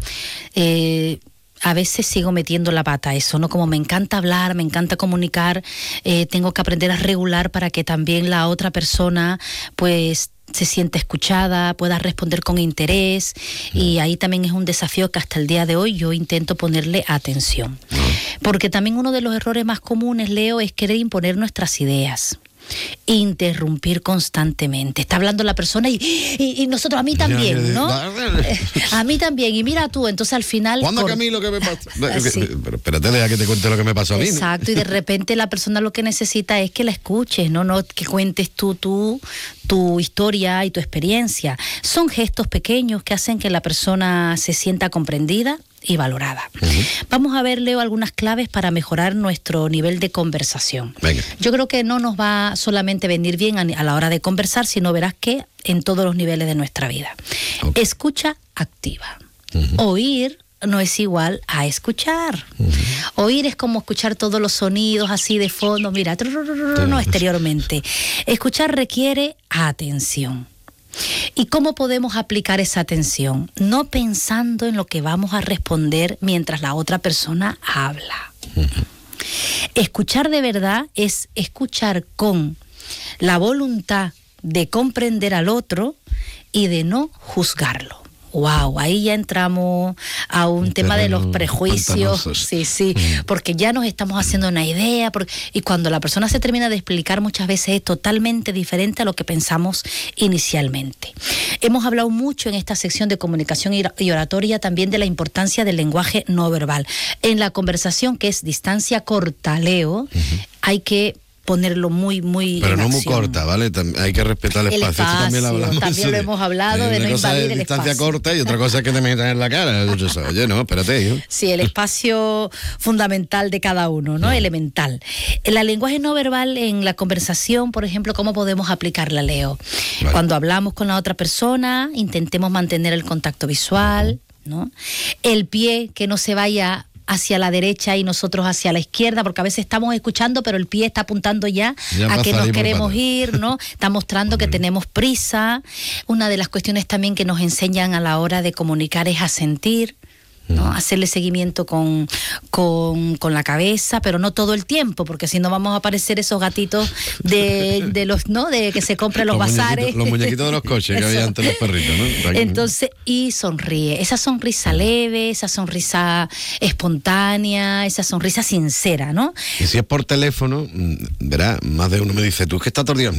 Speaker 16: a veces sigo metiendo la pata a eso, ¿no? Como me encanta hablar, me encanta comunicar, tengo que aprender a regular para que también la otra persona pues se siente escuchada, pueda responder con interés, y ahí también es un desafío que hasta el día de hoy yo intento ponerle atención. Porque también uno de los errores más comunes, Leo, es querer imponer nuestras ideas. Interrumpir constantemente. Está hablando la persona y nosotros, a mí también, ¿no? A mí también, y mira tú, entonces al final...
Speaker 3: ¿Cuándo que a mí lo que me pasa? Sí. Pero espérate, deja que te cuente lo que me pasó a mí.
Speaker 16: Exacto, y de repente la persona lo que necesita es que la escuches, no que cuentes tú tu historia y tu experiencia. Son gestos pequeños que hacen que la persona se sienta comprendida y valorada. Vamos a ver, Leo, algunas claves para mejorar nuestro nivel de conversación. Venga. Yo creo que no nos va solamente a venir bien a la hora de conversar, sino verás que en todos los niveles de nuestra vida. Escucha activa. Oír no es igual a escuchar. Oír es como escuchar todos los sonidos así de fondo, mira, no exteriormente. Escuchar requiere atención. ¿Y cómo podemos aplicar esa atención? No pensando en lo que vamos a responder mientras la otra persona habla. Escuchar de verdad es escuchar con la voluntad de comprender al otro y de no juzgarlo. Wow, ahí ya entramos a un tema de los prejuicios. Sí, porque ya nos estamos haciendo una idea, y cuando la persona se termina de explicar, muchas veces es totalmente diferente a lo que pensamos inicialmente. Hemos hablado mucho en esta sección de comunicación y oratoria también de la importancia del lenguaje no verbal. En la conversación, que es distancia corta, Leo, hay que ponerlo muy
Speaker 3: pero
Speaker 16: en
Speaker 3: no
Speaker 16: acción.
Speaker 3: Muy corta, ¿vale? Hay que respetar el espacio. Eso también lo hablamos.
Speaker 16: También lo hemos hablado de no invadir el espacio.
Speaker 3: Distancia corta y otra cosa es que te metan en la cara. Oye, no, espérate, hijo.
Speaker 16: Sí, el espacio fundamental de cada uno, ¿no? Elemental. El lenguaje no verbal en la conversación, por ejemplo, ¿cómo podemos aplicarla, Leo? Vale. Cuando hablamos con la otra persona, intentemos mantener el contacto visual, ¿no? El pie que no se vaya hacia la derecha y nosotros hacia la izquierda, porque a veces estamos escuchando, pero el pie está apuntando ya a que nos queremos ir, ¿no? Está mostrando que tenemos prisa. Una de las cuestiones también que nos enseñan a la hora de comunicar es a sentir, ¿no? Hacerle seguimiento con la cabeza, pero no todo el tiempo, porque si no vamos a aparecer esos gatitos de los, ¿no? De que se compran los bazares.
Speaker 3: Los muñequitos de los coches que había antes los perritos, ¿no?
Speaker 16: Entonces, y sonríe. Esa sonrisa leve, esa sonrisa espontánea, esa sonrisa sincera, ¿no?
Speaker 3: Y si es por teléfono, verá, más de uno me dice, tú es que estás todo el día.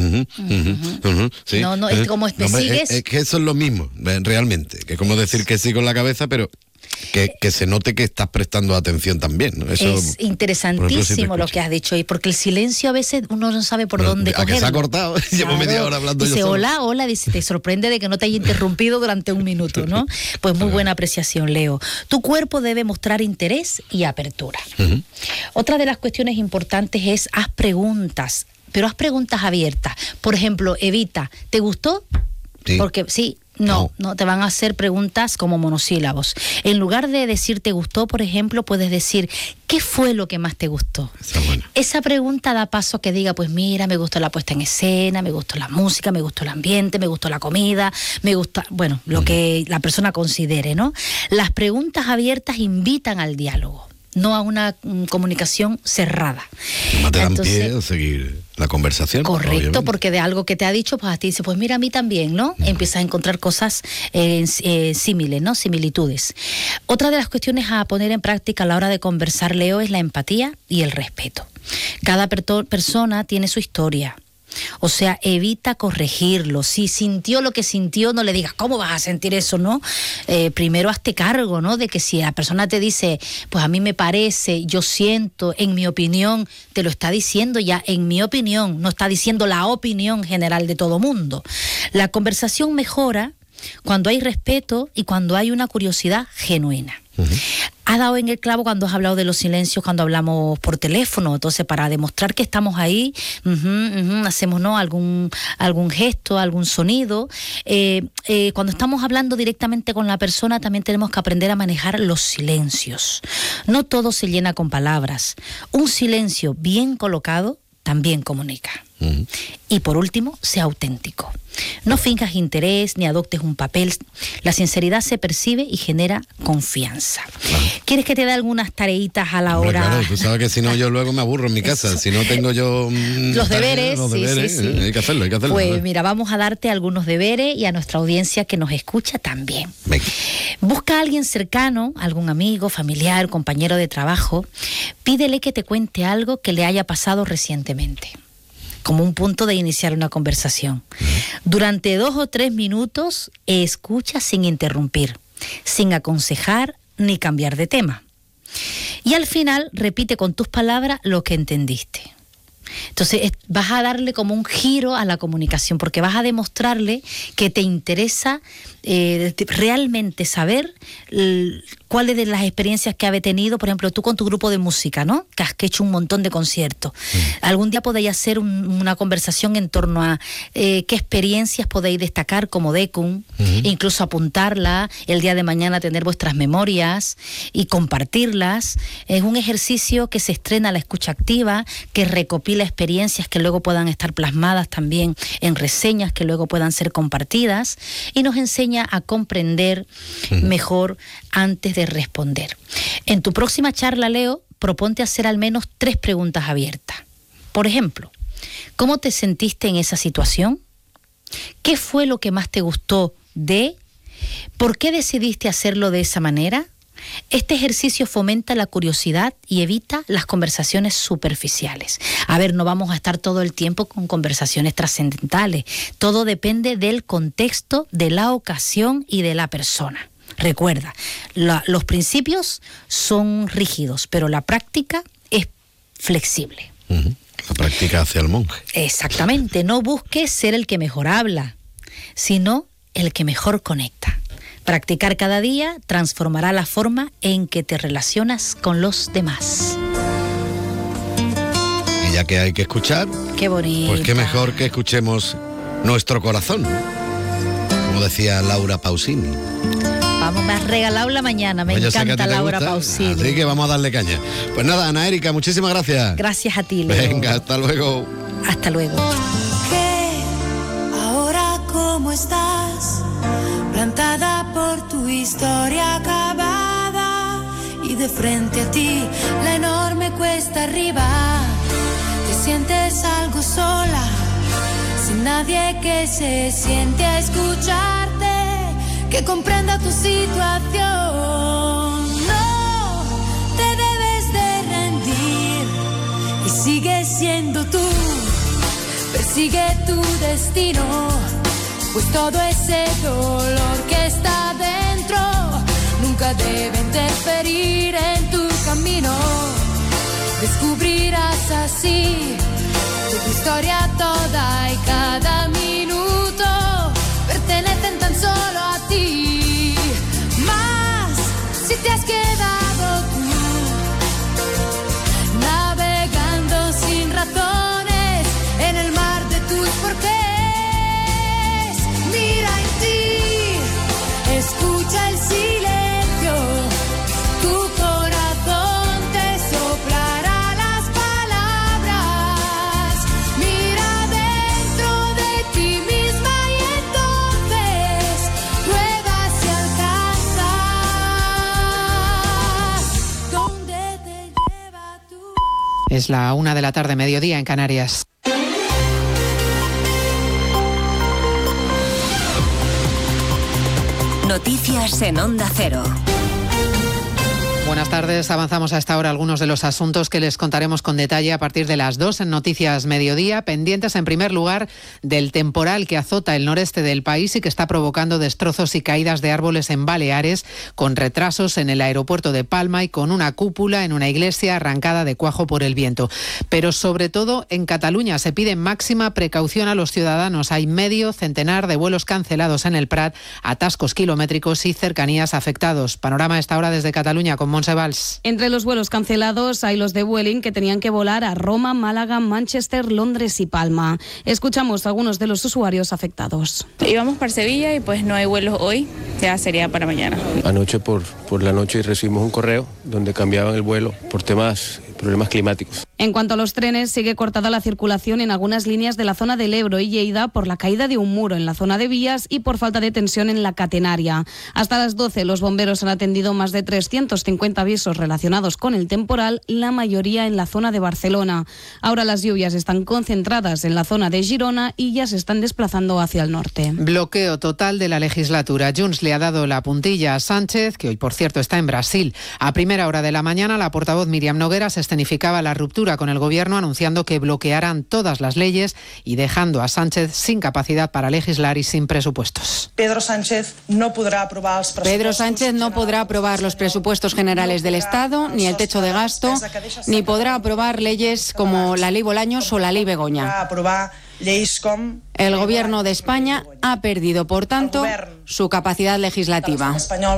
Speaker 3: Sí,
Speaker 16: no, es como me sigues.
Speaker 3: Es que eso es lo mismo, realmente, que como decir que sí con la cabeza, pero que se note que estás prestando atención también, ¿no? Eso,
Speaker 16: es interesantísimo lo que has dicho hoy, porque el silencio a veces uno no sabe por dónde cogerlo.
Speaker 3: ¿A que se ha cortado? Claro. Llevo media hora hablando
Speaker 16: dice,
Speaker 3: yo solo.
Speaker 16: hola, dice, te sorprende de que no te haya interrumpido durante un minuto, ¿no? Pues muy buena apreciación, Leo. Tu cuerpo debe mostrar interés y apertura. Otra de las cuestiones importantes es haz preguntas, pero haz preguntas abiertas. Por ejemplo, evita, ¿te gustó?
Speaker 3: Sí.
Speaker 16: Porque sí. No, te van a hacer preguntas como monosílabos. En lugar de decir te gustó, por ejemplo, puedes decir ¿qué fue lo que más te gustó? Esa pregunta da paso a que diga, pues mira, me gustó la puesta en escena, me gustó la música, me gustó el ambiente, me gustó la comida, me gusta, bueno, lo que la persona considere, ¿no? Las preguntas abiertas invitan al diálogo, no a una comunicación cerrada.
Speaker 3: Además te dan pie a seguir la conversación.
Speaker 16: Correcto,
Speaker 3: obviamente.
Speaker 16: Porque de algo que te ha dicho, pues a ti dice, pues mira, a mí también, ¿no? Empiezas a encontrar cosas símiles, ¿no? Similitudes. Otra de las cuestiones a poner en práctica a la hora de conversar, Leo, es la empatía y el respeto. Cada persona tiene su historia. O sea, evita corregirlo. Si sintió lo que sintió, no le digas, ¿cómo vas a sentir eso, no? Primero hazte cargo, ¿no? De que si la persona te dice, pues a mí me parece, yo siento, en mi opinión, te lo está diciendo ya, en mi opinión, no está diciendo la opinión general de todo mundo. La conversación mejora cuando hay respeto y cuando hay una curiosidad genuina. Has dado en el clavo cuando has hablado de los silencios, cuando hablamos por teléfono. Entonces, para demostrar que estamos ahí, hacemos, ¿no?, algún gesto, algún sonido. Cuando estamos hablando directamente con la persona, también tenemos que aprender a manejar los silencios. No todo se llena con palabras. Un silencio bien colocado también comunica. Y por último, sea auténtico. No finjas interés ni adoptes un papel. La sinceridad se percibe y genera confianza. ¿Quieres que te dé algunas tareitas a la hora?
Speaker 3: Claro, tú sabes que si no yo luego me aburro en mi casa. Si no tengo yo
Speaker 16: los deberes, sí.
Speaker 3: Hay que hacerlo.
Speaker 16: Pues mira, vamos a darte algunos deberes y a nuestra audiencia que nos escucha también. Venga. Busca a alguien cercano, algún amigo, familiar, compañero de trabajo. Pídele que te cuente algo que le haya pasado recientemente, como un punto de iniciar una conversación. Durante 2 o 3 minutos, escucha sin interrumpir, sin aconsejar ni cambiar de tema. Y al final, repite con tus palabras lo que entendiste. Entonces vas a darle como un giro a la comunicación, porque vas a demostrarle que te interesa realmente saber cuáles de las experiencias que habéis tenido, por ejemplo, tú con tu grupo de música, ¿no? Que has hecho un montón de conciertos. Algún día podéis hacer una conversación en torno a qué experiencias podéis destacar como DECUN, incluso apuntarla, el día de mañana tener vuestras memorias y compartirlas. Es un ejercicio que se estrena a la escucha activa, que recopila experiencias que luego puedan estar plasmadas también en reseñas que luego puedan ser compartidas y nos enseña a comprender mejor antes de responder. En tu próxima charla, Leo, proponte hacer al menos 3 preguntas abiertas. Por ejemplo, ¿cómo te sentiste en esa situación? ¿Qué fue lo que más te gustó de? ¿Por qué decidiste hacerlo de esa manera? Este ejercicio fomenta la curiosidad y evita las conversaciones superficiales. A ver, no vamos a estar todo el tiempo con conversaciones trascendentales. Todo depende del contexto, de la ocasión y de la persona. Recuerda, los principios son rígidos, pero la práctica es flexible.
Speaker 3: La práctica hace al monje.
Speaker 16: Exactamente. No busques ser el que mejor habla, sino el que mejor conecta. Practicar cada día transformará la forma en que te relacionas con los demás.
Speaker 3: Y ya que hay que escuchar,
Speaker 16: qué bonito.
Speaker 3: Pues qué mejor que escuchemos nuestro corazón, como decía Laura Pausini.
Speaker 16: Vamos, me has regalado la mañana, me encanta Laura Pausini.
Speaker 3: Así que vamos a darle caña. Pues nada, Ana Erika, muchísimas gracias.
Speaker 16: Gracias a ti, Leo.
Speaker 3: Venga, hasta luego.
Speaker 16: Hasta luego.
Speaker 17: Ahora, ¿cómo estás? Plantada por tu historia acabada. de frente a ti la enorme cuesta arriba. Te sientes algo sola, sin nadie que se siente a escucharte, que comprenda tu situación. No te debes de rendir y sigue siendo tú. Persigue tu destino, pues todo ese dolor que está dentro nunca debe interferir en tu camino. Descubrirás así tu historia toda y cada minuto pertenecen tan solo a ti. Más si te has quedado tú navegando sin razones en el mar de tus porqués. Mira en ti, escucha el silencio, tu corazón te soplará las palabras. Mira dentro de ti misma y entonces prueba si alcanzas donde te lleva tú.
Speaker 4: Es la 1:00 p.m, mediodía en Canarias.
Speaker 7: Noticias en Onda Cero.
Speaker 4: Buenas tardes, avanzamos a esta hora algunos de los asuntos que les contaremos con detalle a partir de las 2 en Noticias Mediodía, pendientes en primer lugar del temporal que azota el noreste del país y que está provocando destrozos y caídas de árboles en Baleares, con retrasos en el aeropuerto de Palma y con una cúpula en una iglesia arrancada de cuajo por el viento. Pero sobre todo en Cataluña se pide máxima precaución a los ciudadanos. Hay medio centenar de vuelos cancelados en el Prat, atascos kilométricos y cercanías afectados. Panorama a esta hora desde Cataluña con Montse Valls.
Speaker 18: Entre los vuelos cancelados hay los de Vueling, que tenían que volar a Roma, Málaga, Manchester, Londres y Palma. Escuchamos a algunos de los usuarios afectados.
Speaker 19: Íbamos para Sevilla y pues no hay vuelos hoy, ya sería para mañana.
Speaker 20: Anoche por la noche recibimos un correo donde cambiaban el vuelo por problemas climáticos.
Speaker 18: En cuanto a los trenes, sigue cortada la circulación en algunas líneas de la zona del Ebro y Lleida por la caída de un muro en la zona de vías y por falta de tensión en la catenaria. Hasta las 12 los bomberos han atendido más de 350 avisos relacionados con el temporal, la mayoría en la zona de Barcelona. Ahora las lluvias están concentradas en la zona de Girona y ya se están desplazando hacia el norte.
Speaker 4: Bloqueo total de la legislatura. Junts le ha dado la puntilla a Sánchez, que hoy por cierto está en Brasil. A primera hora de la mañana la portavoz Míriam Noguera se escenificaba la ruptura con el gobierno anunciando que bloquearán todas las leyes y dejando a Sánchez sin capacidad para legislar y sin presupuestos.
Speaker 21: Pedro Sánchez no podrá aprobar los presupuestos generales del Estado, ni el techo de gasto, ni podrá aprobar leyes como la Ley Bolaños o la Ley Begoña. El Gobierno de España ha perdido, por tanto, su capacidad legislativa.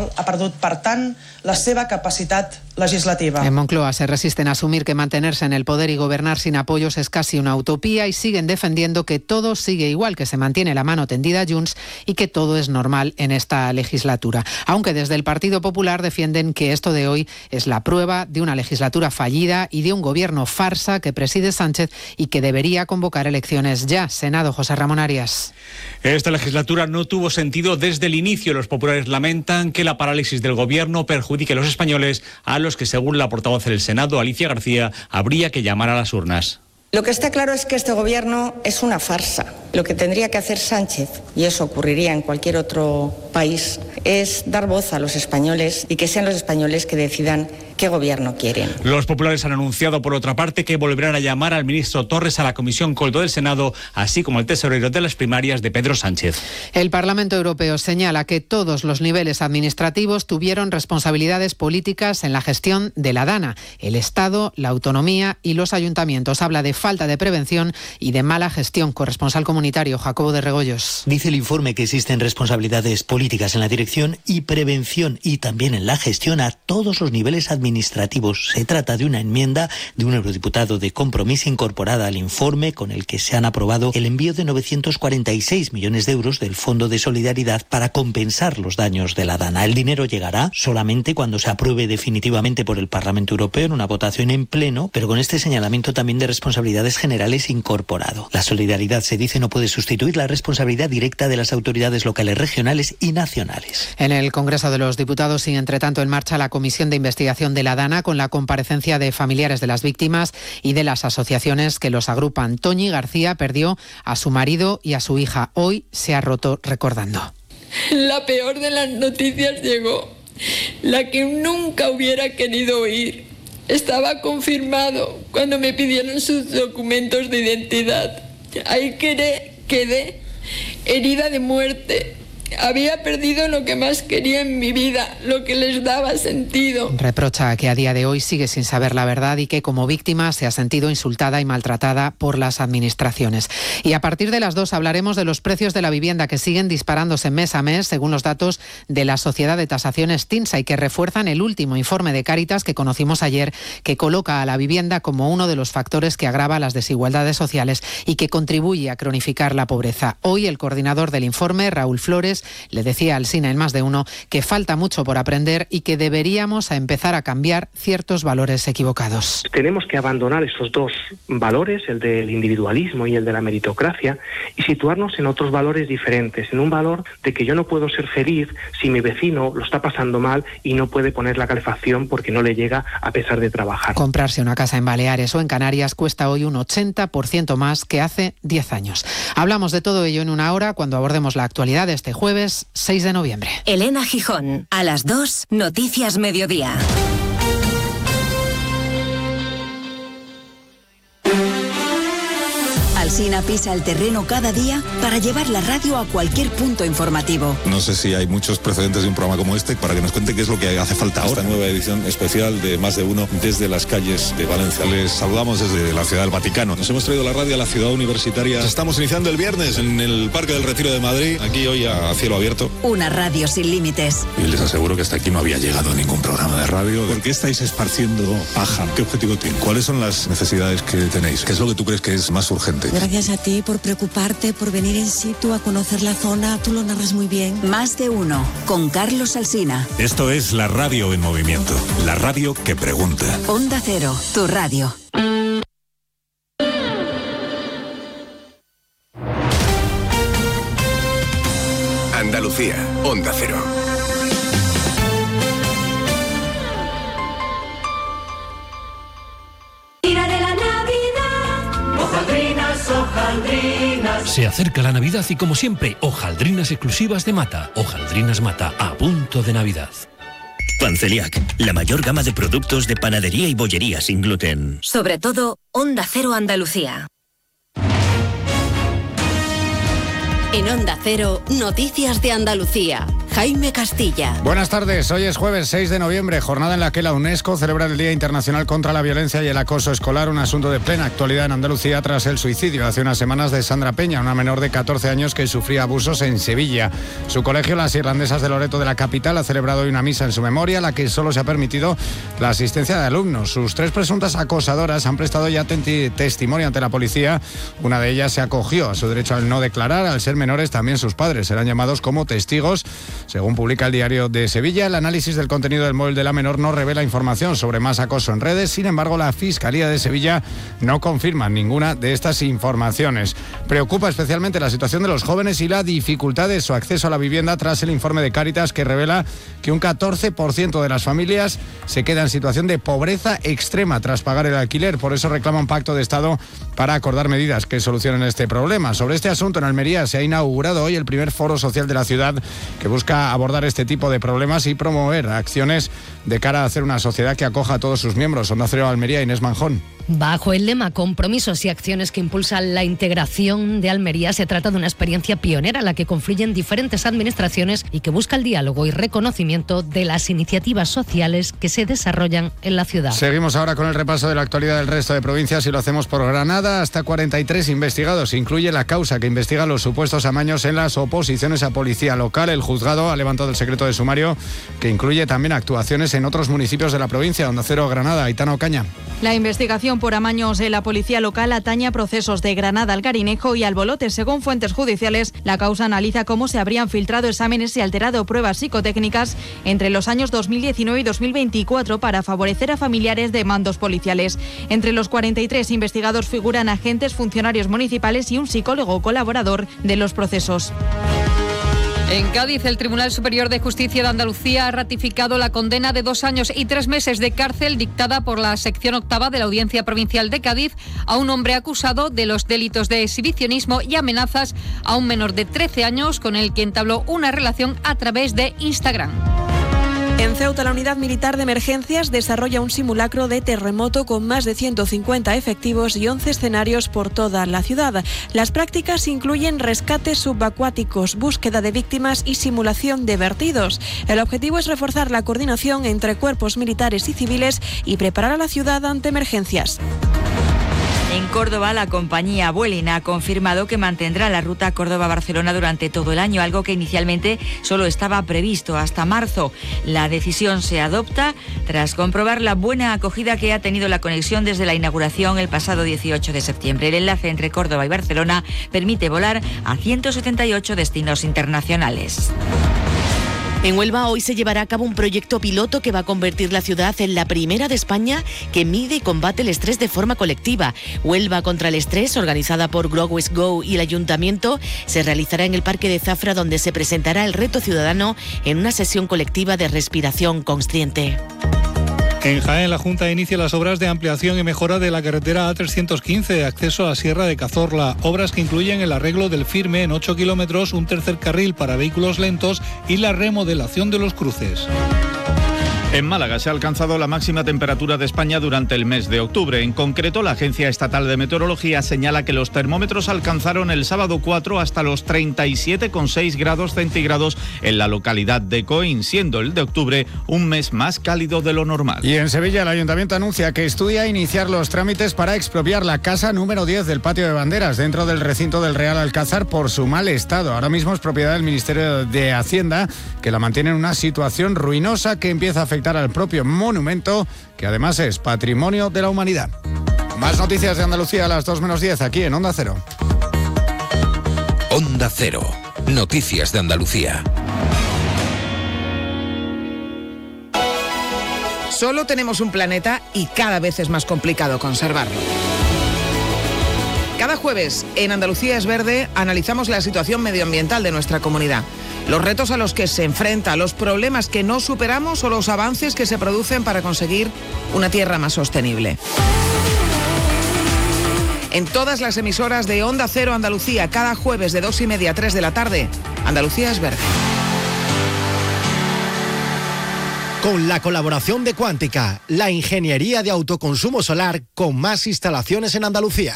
Speaker 4: En Moncloa se resisten a asumir que mantenerse en el poder y gobernar sin apoyos es casi una utopía y siguen defendiendo que todo sigue igual, que se mantiene la mano tendida a Junts y que todo es normal en esta legislatura. Aunque desde el Partido Popular defienden que esto de hoy es la prueba de una legislatura fallida y de un gobierno farsa que preside Sánchez y que debería convocar elecciones ya. Senado, José Ramón Arias.
Speaker 22: Esta legislatura no tuvo sentido desde el inicio. Los populares lamentan que la parálisis del gobierno perjudique a los españoles, a los que, según la portavoz del Senado, Alicia García, habría que llamar a las urnas.
Speaker 23: Lo que está claro es que este gobierno es una farsa. Lo que tendría que hacer Sánchez, y eso ocurriría en cualquier otro país, es dar voz a los españoles y que sean los españoles que decidan qué gobierno quieren.
Speaker 22: Los populares han anunciado, por otra parte, que volverán a llamar al ministro Torres a la Comisión Coldo del Senado, así como al tesorero de las primarias de Pedro Sánchez.
Speaker 4: El Parlamento Europeo señala que todos los niveles administrativos tuvieron responsabilidades políticas en la gestión de la DANA. El Estado, la autonomía y los ayuntamientos. Habla de falta de prevención y de mala gestión. Corresponsal comunitario Jacobo de Regoyos.
Speaker 24: Dice el informe que existen responsabilidades políticas en la dirección y prevención y también en la gestión a todos los niveles administrativos. Se trata de una enmienda de un eurodiputado de Compromís incorporada al informe con el que se han aprobado el envío de 946 millones de euros del Fondo de Solidaridad para compensar los daños de la DANA. El dinero llegará solamente cuando se apruebe definitivamente por el Parlamento Europeo en una votación en pleno, pero con este señalamiento también de responsabilidades generales incorporado. La solidaridad, se dice, no puede sustituir la responsabilidad directa de las autoridades locales, regionales y nacionales.
Speaker 4: En el Congreso de los Diputados sigue, entre tanto, en marcha la Comisión de Investigación de
Speaker 5: de la Dana con la comparecencia de familiares de las víctimas y de las asociaciones que los agrupan. Toñi García perdió a su marido y a su hija. Hoy se ha roto recordando.
Speaker 6: La peor de las noticias llegó, la que nunca hubiera querido oír. Estaba confirmado cuando me pidieron sus documentos de identidad. Ahí quedé herida de muerte. Había perdido lo que más quería en mi vida, lo que les daba sentido.
Speaker 5: Reprocha que a día de hoy sigue sin saber la verdad y que como víctima se ha sentido insultada y maltratada por las administraciones. Y a partir de las 2 hablaremos de los precios de la vivienda que siguen disparándose mes a mes, según los datos de la Sociedad de Tasaciones TINSA, y que refuerzan el último informe de Cáritas que conocimos ayer, que coloca a la vivienda como uno de los factores que agrava las desigualdades sociales y que contribuye a cronificar la pobreza. Hoy el coordinador del informe, Raúl Flores, le decía al Sina en Más de Uno que falta mucho por aprender y que deberíamos empezar a cambiar ciertos valores equivocados.
Speaker 8: Tenemos que abandonar esos dos valores, el del individualismo y el de la meritocracia, y situarnos en otros valores diferentes, en un valor de que yo no puedo ser feliz si mi vecino lo está pasando mal y no puede poner la calefacción porque no le llega a pesar de trabajar.
Speaker 5: Comprarse una casa en Baleares o en Canarias cuesta hoy un 80% más que hace 10 años. Hablamos de todo ello en una hora cuando abordemos la actualidad de este jueves 6 de noviembre.
Speaker 7: Elena Gijón, a las 2, Noticias Mediodía.
Speaker 9: Alsina pisa el terreno cada día para llevar la radio a cualquier punto informativo.
Speaker 25: No sé si hay muchos precedentes de un programa como este para que nos cuente qué es lo que hace falta ahora. Esta nueva edición especial de Más de Uno desde las calles de Valencia. Les saludamos desde la Ciudad del Vaticano. Nos hemos traído la radio a la ciudad universitaria. Estamos iniciando el viernes en el Parque del Retiro de Madrid, aquí hoy a cielo abierto.
Speaker 9: Una radio sin límites.
Speaker 25: Y les aseguro que hasta aquí no había llegado ningún programa de radio. ¿Por qué estáis esparciendo paja? ¿Qué objetivo tiene? ¿Cuáles son las necesidades que tenéis? ¿Qué es lo que tú crees que es más urgente?
Speaker 9: Gracias a ti por preocuparte, por venir in situ a conocer la zona. Tú lo narras muy bien. Más de Uno, con Carlos Alsina.
Speaker 25: Esto es la radio en movimiento. La radio que pregunta.
Speaker 9: Onda Cero, tu radio.
Speaker 26: Andalucía, Onda Cero.
Speaker 27: Se acerca la Navidad y como siempre, hojaldrinas exclusivas de Mata. Hojaldrinas Mata, a punto de Navidad.
Speaker 28: Panceliac, la mayor gama de productos de panadería y bollería sin gluten.
Speaker 7: Sobre todo, Onda Cero Andalucía.
Speaker 2: En Onda Cero, Noticias de Andalucía. Jaime Castilla.
Speaker 29: Buenas tardes, hoy es jueves 6 de noviembre, jornada en la que la UNESCO celebra el Día Internacional contra la Violencia y el Acoso Escolar, un asunto de plena actualidad en Andalucía tras el suicidio hace unas semanas de Sandra Peña, una menor de 14 años que sufría abusos en Sevilla. Su colegio, las Irlandesas de Loreto de la capital, ha celebrado hoy una misa en su memoria, a la que solo se ha permitido la asistencia de alumnos. Sus 3 presuntas acosadoras han prestado ya testimonio ante la policía. Una de ellas se acogió a su derecho al no declarar. Al ser menores, también sus padres serán llamados como testigos. Según publica el Diario de Sevilla, el análisis del contenido del móvil de la menor no revela información sobre más acoso en redes. Sin embargo, la Fiscalía de Sevilla no confirma ninguna de estas informaciones. Preocupa especialmente la situación de los jóvenes y la dificultad de su acceso a la vivienda tras el informe de Cáritas, que revela que un 14% de las familias se queda en situación de pobreza extrema tras pagar el alquiler. Por eso reclama un pacto de Estado para acordar medidas que solucionen este problema. Sobre este asunto, en Almería se ha inaugurado hoy el primer foro social de la ciudad que busca abordar este tipo de problemas y promover acciones de cara a hacer una sociedad que acoja a todos sus miembros. Onda Cero Almería, Inés Manjón.
Speaker 30: Bajo el lema Compromisos y acciones que impulsan la integración de Almería, se trata de una experiencia pionera en la que confluyen diferentes administraciones y que busca el diálogo y reconocimiento de las iniciativas sociales que se desarrollan en la ciudad.
Speaker 29: Seguimos ahora con el repaso de la actualidad del resto de provincias y lo hacemos por Granada. Hasta 43 investigados. Incluye la causa que investiga los supuestos amaños en las oposiciones a policía local. El juzgado ha levantado el secreto de sumario, que incluye también actuaciones en otros municipios de la provincia. Onda Cero Granada, Aitana Ocaña.
Speaker 31: La investigación por amaños en la policía local atañe a procesos de Granada, Algarinejo y Albolote. Según fuentes judiciales, la causa analiza cómo se habrían filtrado exámenes y alterado pruebas psicotécnicas entre los años 2019 y 2024 para favorecer a familiares de mandos policiales. Entre los 43 investigados figuran agentes, funcionarios municipales y un psicólogo colaborador de los procesos.
Speaker 1: En Cádiz, el Tribunal Superior de Justicia de Andalucía ha ratificado la condena de 2 años y 3 meses de cárcel dictada por la sección octava de la Audiencia Provincial de Cádiz a un hombre acusado de los delitos de exhibicionismo y amenazas a un menor de 13 años con el que entabló una relación a través de Instagram.
Speaker 3: En Ceuta, la Unidad Militar de Emergencias desarrolla un simulacro de terremoto con más de 150 efectivos y 11 escenarios por toda la ciudad. Las prácticas incluyen rescates subacuáticos, búsqueda de víctimas y simulación de vertidos. El objetivo es reforzar la coordinación entre cuerpos militares y civiles y preparar a la ciudad ante emergencias.
Speaker 10: En Córdoba, la compañía Vueling ha confirmado que mantendrá la ruta Córdoba-Barcelona durante todo el año, algo que inicialmente solo estaba previsto hasta marzo. La decisión se adopta tras comprobar la buena acogida que ha tenido la conexión desde la inauguración el pasado 18 de septiembre. El enlace entre Córdoba y Barcelona permite volar a 178 destinos internacionales.
Speaker 11: En Huelva hoy se llevará a cabo un proyecto piloto que va a convertir la ciudad en la primera de España que mide y combate el estrés de forma colectiva. Huelva contra el estrés, organizada por Growers Go y el Ayuntamiento, se realizará en el Parque de Zafra, donde se presentará el reto ciudadano en una sesión colectiva de respiración consciente.
Speaker 12: En Jaén, la Junta inicia las obras de ampliación y mejora de la carretera A315 de acceso a Sierra de Cazorla. Obras que incluyen el arreglo del firme en 8 kilómetros, un tercer carril para vehículos lentos y la remodelación de los cruces.
Speaker 13: En Málaga se ha alcanzado la máxima temperatura de España durante el mes de octubre. En concreto, la Agencia Estatal de Meteorología señala que los termómetros alcanzaron el sábado 4 hasta los 37,6 grados centígrados en la localidad de Coín, siendo el de octubre un mes más cálido de lo normal.
Speaker 29: Y en Sevilla, el Ayuntamiento anuncia que estudia iniciar los trámites para expropiar la casa número 10 del Patio de Banderas dentro del recinto del Real Alcázar por su mal estado. Ahora mismo es propiedad del Ministerio de Hacienda, que la mantiene en una situación ruinosa que empieza a afectar al propio monumento, que además es patrimonio de la humanidad. Más noticias de Andalucía a las 2:10 aquí en Onda Cero.
Speaker 14: Onda Cero. Noticias de Andalucía.
Speaker 15: Solo tenemos un planeta y cada vez es más complicado conservarlo. Cada jueves en Andalucía es Verde analizamos la situación medioambiental de nuestra comunidad, los retos a los que se enfrenta, los problemas que no superamos o los avances que se producen para conseguir una tierra más sostenible. En todas las emisoras de Onda Cero Andalucía, cada jueves de 2:30 a 3 de la tarde, Andalucía es Verde.
Speaker 16: Con la colaboración de Cuántica, la ingeniería de autoconsumo solar con más instalaciones en Andalucía.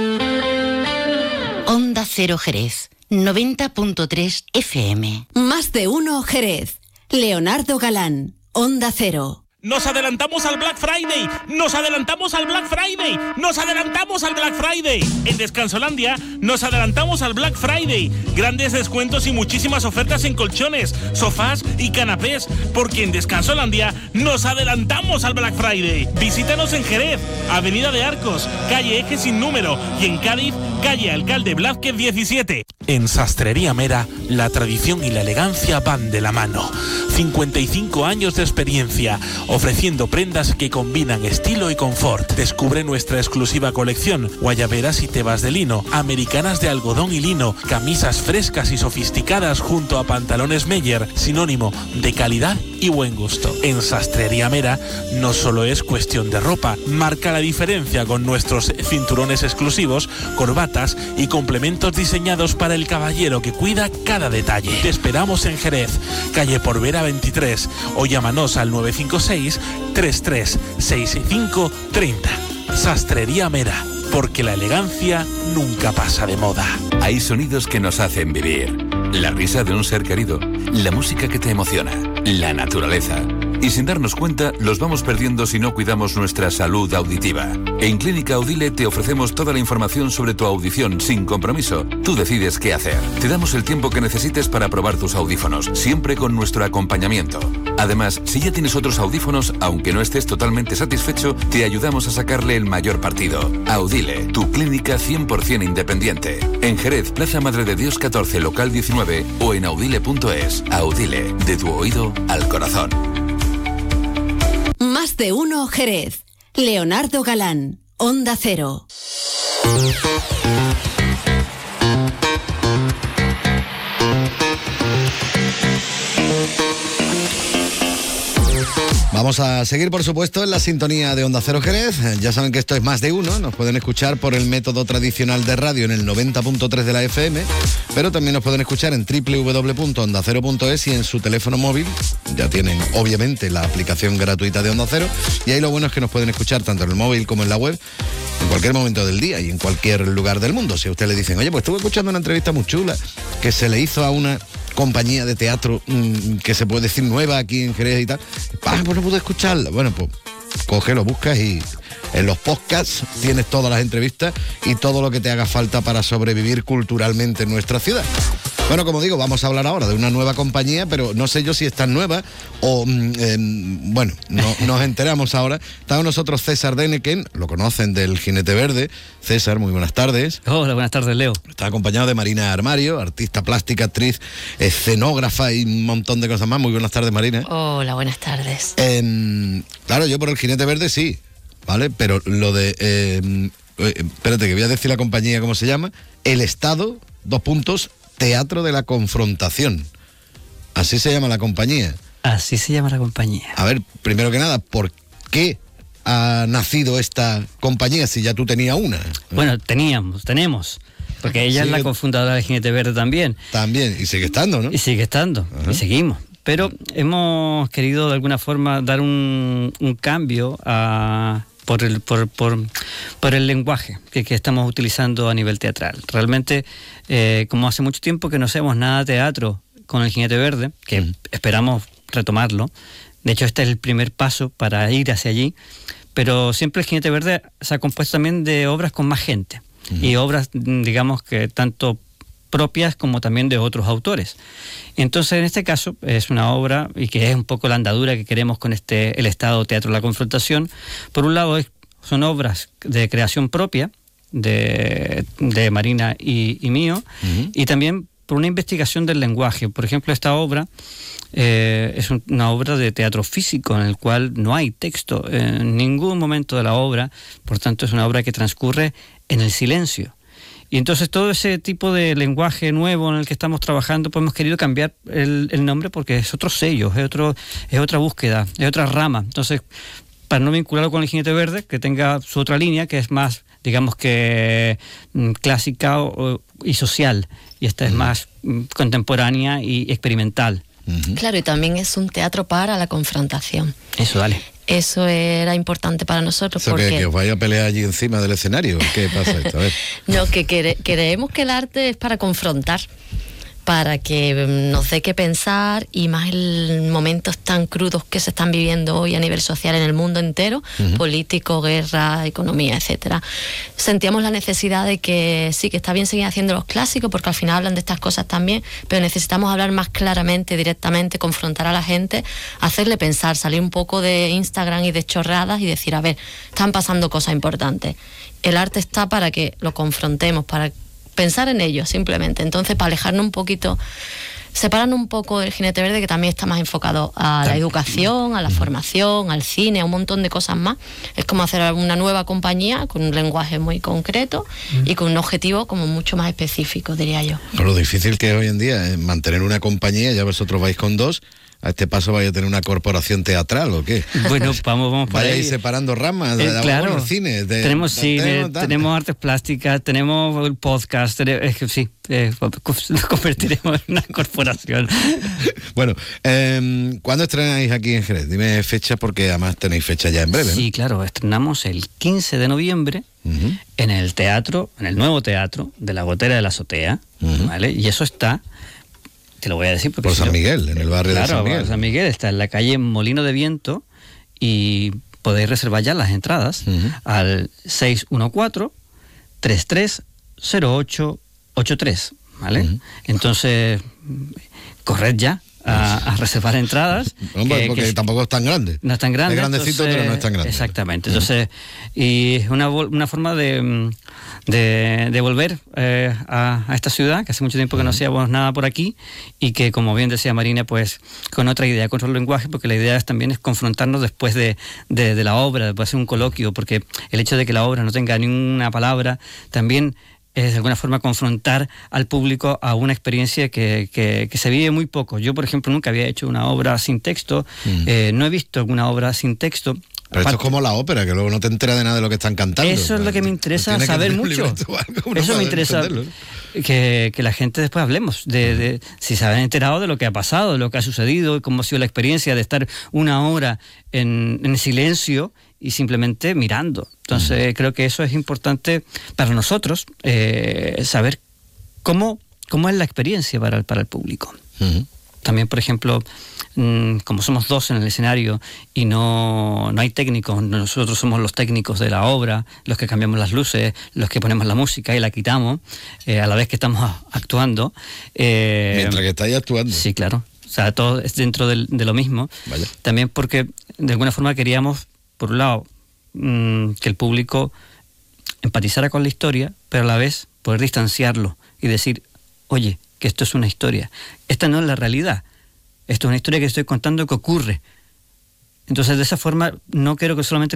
Speaker 17: Onda Cero Jerez, 90.3 FM.
Speaker 2: Más de uno Jerez. Leonardo Galán, Onda Cero.
Speaker 19: ¡Nos adelantamos al Black Friday! ¡Nos adelantamos al Black Friday! ¡Nos adelantamos al Black Friday! En Descansolandia nos adelantamos al Black Friday. Grandes descuentos y muchísimas ofertas en colchones, sofás y canapés, porque en Descansolandia nos adelantamos al Black Friday. Visítanos en Jerez, Avenida de Arcos, calle Eje sin número, y en Cádiz, calle Alcalde Blázquez 17.
Speaker 32: En Sastrería Mera, la tradición y la elegancia van de la mano. 55 años de experiencia, ofreciendo prendas que combinan estilo y confort. Descubre nuestra exclusiva colección: guayaberas y tebas de lino, americanas de algodón y lino, camisas frescas y sofisticadas junto a pantalones Meyer, sinónimo de calidad y buen gusto. En Sastrería Mera no solo es cuestión de ropa, marca la diferencia con nuestros cinturones exclusivos, corbatas y complementos diseñados para el caballero que cuida cada detalle. Te esperamos en Jerez, calle Porvera 23, o llámanos al 956 33 65 30. Sastrería Mera, porque la elegancia nunca pasa de moda.
Speaker 14: Hay sonidos que nos hacen vivir. La risa de un ser querido, la música que te emociona, la naturaleza. Y sin darnos cuenta, los vamos perdiendo si no cuidamos nuestra salud auditiva. En Clínica Audile te ofrecemos toda la información sobre tu audición sin compromiso. Tú decides qué hacer. Te damos el tiempo que necesites para probar tus audífonos, siempre con nuestro acompañamiento. Además, si ya tienes otros audífonos, aunque no estés totalmente satisfecho, te ayudamos a sacarle el mayor partido. Audile, tu clínica 100% independiente. En Jerez, Plaza Madre de Dios 14, local 19, o en audile.es. Audile, de tu oído al corazón.
Speaker 2: Más de uno Jerez. Leonardo Galán, Onda Cero.
Speaker 4: Vamos a seguir, por supuesto, en la sintonía de Onda Cero Jerez. Ya saben que esto es Más de Uno. Nos pueden escuchar por el método tradicional de radio en el 90.3 de la FM, pero también nos pueden escuchar en www.ondacero.es y en su teléfono móvil. Ya tienen, obviamente, la aplicación gratuita de Onda Cero. Y ahí lo bueno es que nos pueden escuchar tanto en el móvil como en la web, en cualquier momento del día y en cualquier lugar del mundo. Si a usted le dicen, oye, pues estuve escuchando una entrevista muy chula que se le hizo a una compañía de teatro que se puede decir nueva aquí en Jerez y tal, pues no pude escucharla. Bueno, pues cógelo, buscas y en los podcasts tienes todas las entrevistas y todo lo que te haga falta para sobrevivir culturalmente en nuestra ciudad. Bueno, como digo, vamos a hablar ahora de una nueva compañía, pero no sé yo si es tan nueva o, bueno, nos enteramos ahora. Está con nosotros César Deneken, lo conocen del Jinete Verde. César, muy buenas tardes.
Speaker 5: Hola, buenas tardes, Leo.
Speaker 4: Está acompañado de Marina Armario, artista plástica, actriz, escenógrafa y un montón de cosas más. Muy buenas tardes, Marina.
Speaker 6: Hola, buenas tardes.
Speaker 4: Claro, yo por el Jinete Verde sí, ¿vale? Pero lo de... espérate, que voy a decir la compañía, ¿cómo se llama? El Estado, Teatro de la Confrontación. Así se llama la compañía.
Speaker 5: Así se llama la compañía.
Speaker 4: A ver, primero que nada, ¿por qué ha nacido esta compañía si ya tú tenías una?
Speaker 5: Bueno, tenemos. Porque ella es la cofundadora del Jinete Verde también.
Speaker 4: También, y sigue estando, ¿no?
Speaker 5: Y sigue estando, y seguimos. Pero hemos querido de alguna forma dar un cambio por el lenguaje que estamos utilizando a nivel teatral. Realmente, como hace mucho tiempo que no hacemos nada de teatro con el Jinete Verde, que esperamos retomarlo, de hecho este es el primer paso para ir hacia allí, pero siempre el Jinete Verde se ha compuesto también de obras con más gente, y obras, digamos, que tanto propias como también de otros autores. Entonces, en este caso, es una obra, y que es un poco la andadura que queremos con el Estado Teatro de la Confrontación. Por un lado, son obras de creación propia, de Marina y mío, y también por una investigación del lenguaje. Por ejemplo, esta obra es una obra de teatro físico, en el cual no hay texto en ningún momento de la obra, por tanto, es una obra que transcurre en el silencio. Y entonces todo ese tipo de lenguaje nuevo en el que estamos trabajando, pues hemos querido cambiar el nombre porque es otro sello, es otra búsqueda, es otra rama. Entonces, para no vincularlo con el Jinete Verde, que tenga su otra línea, que es más, digamos que clásica y social, y esta es más contemporánea y experimental.
Speaker 6: Claro, y también es un teatro para la confrontación.
Speaker 5: Eso, dale.
Speaker 6: Eso era importante para nosotros.
Speaker 4: ¿Eso porque que os vaya a pelear allí encima del escenario? ¿Qué pasa esto? A ver.
Speaker 6: No, que creemos que el arte es para confrontar, para que nos dé que pensar, y más en momentos tan crudos que se están viviendo hoy a nivel social en el mundo entero, político, guerra, economía, etcétera. Sentíamos la necesidad de que sí, que está bien seguir haciendo los clásicos, porque al final hablan de estas cosas también, pero necesitamos hablar más claramente, directamente, confrontar a la gente, hacerle pensar, salir un poco de Instagram y de chorradas y decir, a ver, están pasando cosas importantes. El arte está para que lo confrontemos, para pensar en ello, simplemente. Entonces, para alejarnos un poquito, separarnos un poco del Jinete Verde, que también está más enfocado a la educación, a la formación, al cine, a un montón de cosas más. Es como hacer una nueva compañía con un lenguaje muy concreto y con un objetivo como mucho más específico, diría yo.
Speaker 4: Pero lo difícil que es hoy en día es mantener una compañía, ya vosotros vais con dos. ¿A este paso vais a tener una corporación teatral o qué?
Speaker 5: Bueno, vamos para
Speaker 4: ahí.
Speaker 5: Vais
Speaker 4: separando ramas,
Speaker 5: claro.
Speaker 4: Cine.
Speaker 5: Tenemos cine, tenemos artes plásticas, tenemos el podcast, es que sí, nos convertiremos en una corporación.
Speaker 4: Bueno, ¿cuándo estrenáis aquí en Jerez? Dime fecha, porque además tenéis fecha ya en breve, ¿no?
Speaker 5: Sí, claro, estrenamos el 15 de noviembre en el teatro, en el nuevo teatro de la Gotera de la Azotea, ¿vale? Y eso está... Te lo voy a decir porque...
Speaker 4: Por San Miguel, en el barrio de San Miguel.
Speaker 5: Claro, San Miguel está en la calle Molino de Viento y podéis reservar ya las entradas al 614-330883, ¿vale? Entonces, corred ya a reservar entradas.
Speaker 4: Hombre, porque tampoco es tan grande.
Speaker 5: No es tan grande.
Speaker 4: Es grandecito, entonces, pero no es tan grande.
Speaker 5: Exactamente. Entonces, y es una forma de volver a esta ciudad, que hace mucho tiempo que no hacíamos nada por aquí, y que, como bien decía Marina, pues con otra idea, con otro lenguaje, porque la idea también es confrontarnos después de la obra, después de hacer un coloquio, porque el hecho de que la obra no tenga ninguna palabra también es de alguna forma confrontar al público a una experiencia que se vive muy poco. Yo, por ejemplo, nunca había hecho una obra sin texto, no he visto alguna obra sin texto.
Speaker 4: Pero esto es como la ópera, que luego no te enteras de nada de lo que están cantando.
Speaker 5: Eso es lo que me interesa saber mucho. Eso me interesa que la gente después hablemos de si se han enterado de lo que ha pasado, de lo que ha sucedido, cómo ha sido la experiencia de estar una hora en silencio y simplemente mirando. Entonces creo que eso es importante para nosotros, saber cómo es la experiencia para el público. También, por ejemplo, como somos dos en el escenario y no hay técnicos, nosotros somos los técnicos de la obra, los que cambiamos las luces, los que ponemos la música y la quitamos a la vez que estamos actuando.
Speaker 4: Mientras que estáis actuando.
Speaker 5: Sí, claro. O sea, todo es dentro de lo mismo.
Speaker 4: Vaya.
Speaker 5: También porque de alguna forma queríamos, por un lado, que el público empatizara con la historia, pero a la vez poder distanciarlo y decir, oye, que esto es una historia. Esta no es la realidad. Esto es una historia que estoy contando que ocurre. Entonces, de esa forma, no queríamos que solamente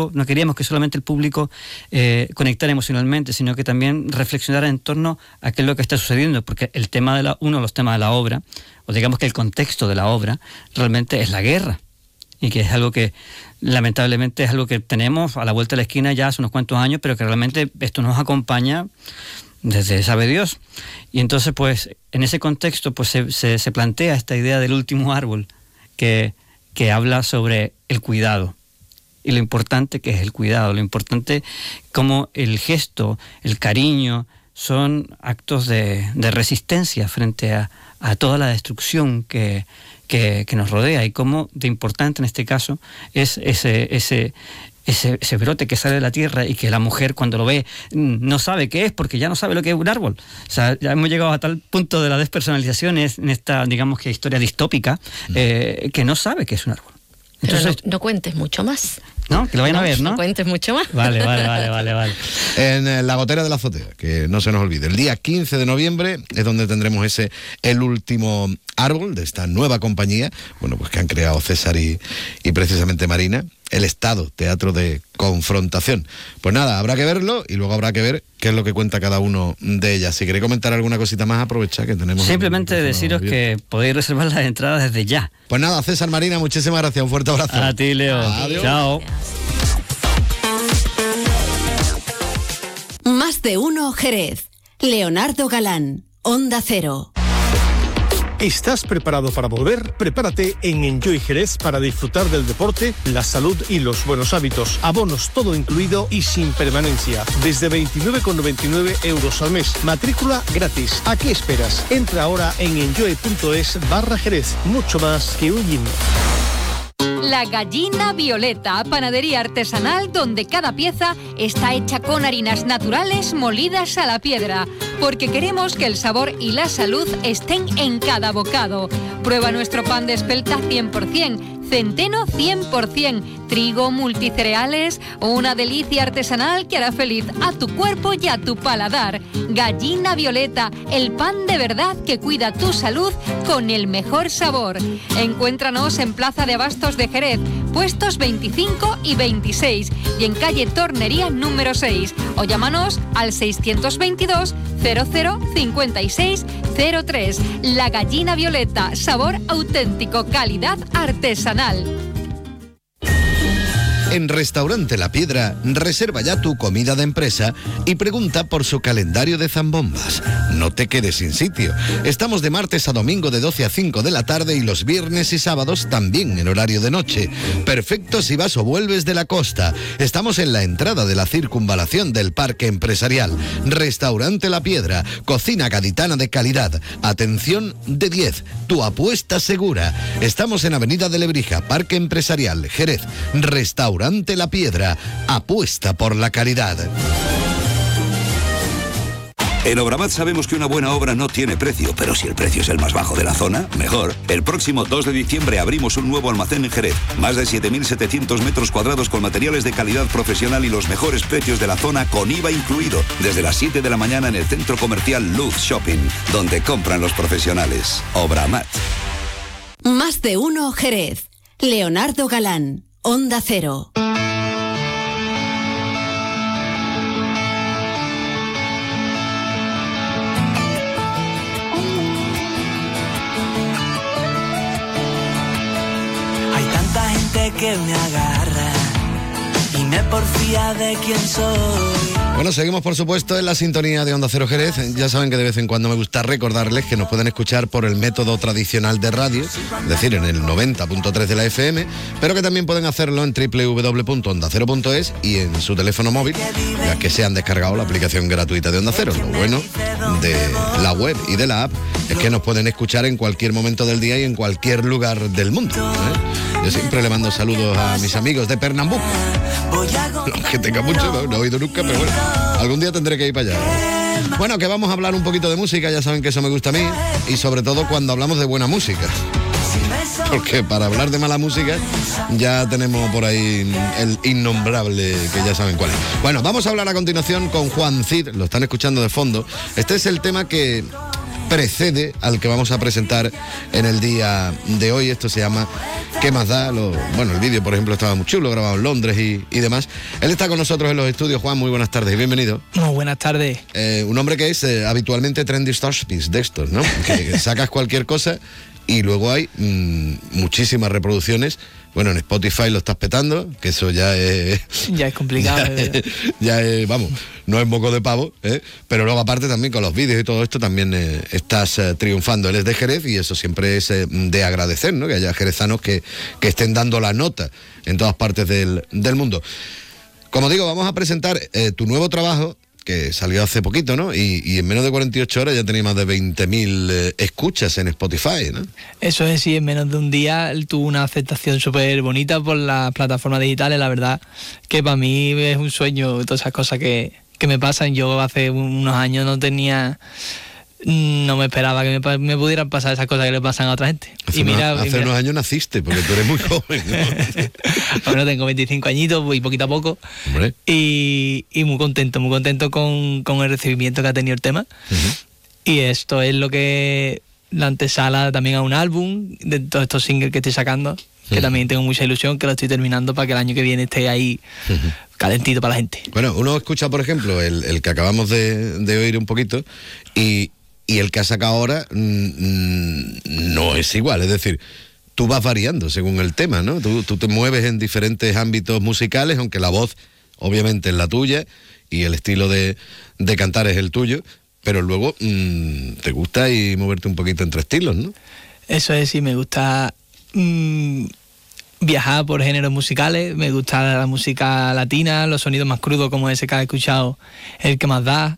Speaker 5: el público conectara emocionalmente, sino que también reflexionara en torno a qué es lo que está sucediendo, porque uno de los temas de la obra, o digamos que el contexto de la obra, realmente es la guerra, y que es algo que, lamentablemente, es algo que tenemos a la vuelta de la esquina ya hace unos cuantos años, pero que realmente esto nos acompaña desde sabe Dios. Y entonces, pues, en ese contexto, pues se plantea esta idea del último árbol que habla sobre el cuidado y lo importante que es el cuidado, lo importante como el gesto, el cariño son actos de resistencia frente a toda la destrucción que nos rodea, y cómo de importante en este caso es ese brote que sale de la tierra y que la mujer cuando lo ve no sabe qué es, porque ya no sabe lo que es un árbol. O sea, ya hemos llegado a tal punto de la despersonalización en esta, digamos que historia distópica, que no sabe qué es un árbol. Entonces,
Speaker 6: pero no cuentes mucho más.
Speaker 5: ¿No? Que lo vayan a ver, ¿no?
Speaker 6: No cuentes mucho más.
Speaker 5: Vale.
Speaker 4: En la gotera de la azotea, que no se nos olvide. El día 15 de noviembre es donde tendremos el último árbol de esta nueva compañía, bueno, pues que han creado César y precisamente Marina, el Estado, Teatro de Confrontación. Pues nada, habrá que verlo y luego habrá que ver qué es lo que cuenta cada uno de ellas. Si queréis comentar alguna cosita más, aprovecha que tenemos...
Speaker 5: Simplemente deciros que podéis reservar las entradas desde ya.
Speaker 4: Pues nada, César, Marina, muchísimas gracias, un fuerte abrazo.
Speaker 5: A ti, Leo.
Speaker 4: Adiós.
Speaker 5: Chao.
Speaker 2: Más de uno Jerez. Leonardo Galán, Onda Cero.
Speaker 8: ¿Estás preparado para volver? Prepárate en Enjoy Jerez para disfrutar del deporte, la salud y los buenos hábitos. Abonos todo incluido y sin permanencia. Desde 29,99 € al mes. Matrícula gratis. ¿A qué esperas? Entra ahora en enjoy.es/Jerez. Mucho más que un gym.
Speaker 1: La Gallina Violeta, panadería artesanal donde cada pieza está hecha con harinas naturales molidas a la piedra, porque queremos que el sabor y la salud estén en cada bocado. Prueba nuestro pan de espelta 100%, centeno 100%, trigo, multicereales o una delicia artesanal que hará feliz a tu cuerpo y a tu paladar. Gallina Violeta, el pan de verdad que cuida tu salud con el mejor sabor. Encuéntranos en Plaza de Abastos de Jerez, puestos 25 y 26 y en calle Tornería número 6, o llámanos al 622 00 56 03. La Gallina Violeta, sabor auténtico, calidad artesanal.
Speaker 4: En Restaurante La Piedra, reserva ya tu comida de empresa y pregunta por su calendario de zambombas. No te quedes sin sitio. Estamos de martes a domingo de 12 a 5 de la tarde y los viernes y sábados también en horario de noche. Perfecto si vas o vuelves de la costa. Estamos en la entrada de la circunvalación del Parque Empresarial. Restaurante La Piedra, cocina gaditana de calidad. Atención de 10, tu apuesta segura. Estamos en Avenida de Lebrija, Parque Empresarial, Jerez. Restaurante La Piedra, apuesta por la calidad.
Speaker 9: En Obramat sabemos que una buena obra no tiene precio, pero si el precio es el más bajo de la zona, mejor. El próximo 2 de diciembre abrimos un nuevo almacén en Jerez. Más de 7.700 metros cuadrados con materiales de calidad profesional y los mejores precios de la zona con IVA incluido. Desde las 7 de la mañana en el centro comercial Luz Shopping, donde compran los profesionales. Obramat.
Speaker 2: Más de uno Jerez. Leonardo Galán, Onda Cero.
Speaker 7: que me agarra y me porfía de quién soy.
Speaker 4: Bueno, seguimos por supuesto en la sintonía de Onda Cero Jerez. Ya saben que de vez en cuando me gusta recordarles que nos pueden escuchar por el método tradicional de radio, es decir, en el 90.3 de la FM, pero que también pueden hacerlo en www.ondacero.es y en su teléfono móvil, ya que se han descargado la aplicación gratuita de Onda Cero. Lo bueno de la web y de la app es que nos pueden escuchar en cualquier momento del día y en cualquier lugar del mundo, ¿eh? Yo siempre le mando saludos a mis amigos de Pernambuco. Los que tenga mucho, no he oído nunca, pero bueno, algún día tendré que ir para allá. Bueno, que vamos a hablar un poquito de música, ya saben que eso me gusta a mí, y sobre todo cuando hablamos de buena música. Porque para hablar de mala música ya tenemos por ahí el innombrable, que ya saben cuál es. Bueno, vamos a hablar a continuación con Juan Cid, lo están escuchando de fondo. Este es el tema que precede al que vamos a presentar en el día de hoy. Esto se llama ¿Qué más da? Bueno, el vídeo, por ejemplo, estaba muy chulo, grabado en Londres y demás. Él está con nosotros en los estudios. Juan, muy buenas tardes y bienvenido.
Speaker 18: Muy buenas tardes.
Speaker 4: Un hombre que es habitualmente trendy starspiece de estos, ¿no? Que sacas cualquier cosa y luego hay muchísimas reproducciones. Bueno, en Spotify lo estás petando, que eso ya es...
Speaker 18: Ya es complicado.
Speaker 4: ya es, vamos, no es moco de pavo, ¿eh? Pero luego aparte también con los vídeos y todo esto también estás triunfando. Él es de Jerez y eso siempre es de agradecer, ¿no? Que haya jerezanos que estén dando la nota en todas partes del mundo. Como digo, vamos a presentar tu nuevo trabajo, que salió hace poquito, ¿no? Y en menos de 48 horas ya tenía más de 20.000 escuchas en Spotify, ¿no?
Speaker 18: Eso es, sí, en menos de un día tuvo una aceptación súper bonita por las plataformas digitales. La verdad que para mí es un sueño, todas esas cosas que me pasan. Yo hace unos años no me esperaba que me pudieran pasar esas cosas que le pasan a otra gente.
Speaker 4: Hace unos años naciste, porque tú eres muy joven, ¿no?
Speaker 18: Bueno, tengo 25 añitos, voy poquito a poco. Hombre. Y muy contento con el recibimiento que ha tenido el tema. Uh-huh. Y esto es la antesala también a un álbum, de todos estos singles que estoy sacando, que también tengo mucha ilusión, que lo estoy terminando para que el año que viene esté ahí calentito para la gente.
Speaker 4: Bueno, uno escucha, por ejemplo, el que acabamos de oír un poquito, y el que ha sacado ahora no es igual, es decir, tú vas variando según el tema, ¿no? Tú te mueves en diferentes ámbitos musicales, aunque la voz obviamente es la tuya y el estilo de cantar es el tuyo, pero luego te gusta y moverte un poquito entre estilos, ¿no?
Speaker 18: Eso es, sí, me gusta viajar por géneros musicales, me gusta la música latina, los sonidos más crudos como ese que has escuchado, el que más da.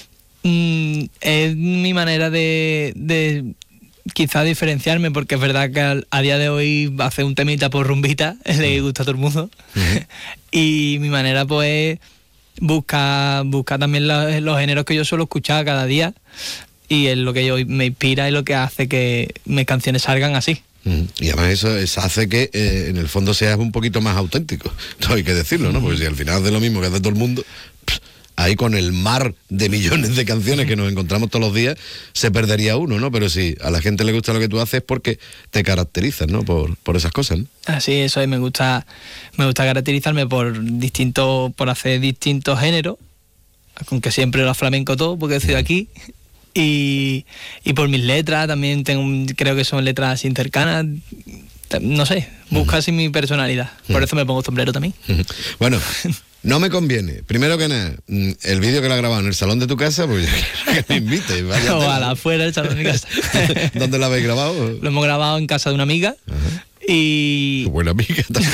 Speaker 18: Es mi manera de quizá diferenciarme, porque es verdad que a día de hoy hacer un temita por rumbita le gusta a todo el mundo. Uh-huh. Y mi manera pues busca también los géneros que yo suelo escuchar cada día, y es lo que yo me inspira y lo que hace que mis canciones salgan así.
Speaker 4: Y además eso hace que en el fondo seas un poquito más auténtico, no hay que decirlo, ¿no? Porque si al final hace lo mismo que hace todo el mundo, ahí con el mar de millones de canciones que nos encontramos todos los días, se perdería uno, ¿no? Pero si a la gente le gusta lo que tú haces, es porque te caracterizas, ¿no? Por esas cosas, ¿no?
Speaker 18: Así, eso es, me gusta caracterizarme por hacer distintos géneros, aunque siempre lo flamenco todo, porque soy de aquí, y por mis letras, también creo que son letras así cercanas, no sé, busco así mi personalidad, por eso me pongo sombrero también.
Speaker 4: Bueno, no me conviene, primero que nada, el vídeo que lo ha grabado en el salón de tu casa, pues que me invite.
Speaker 18: Ojalá, fuera del salón de mi casa.
Speaker 4: ¿Dónde lo habéis grabado?
Speaker 18: Lo hemos grabado en casa de una amiga. Ajá. Y...
Speaker 4: Tu buena amiga también.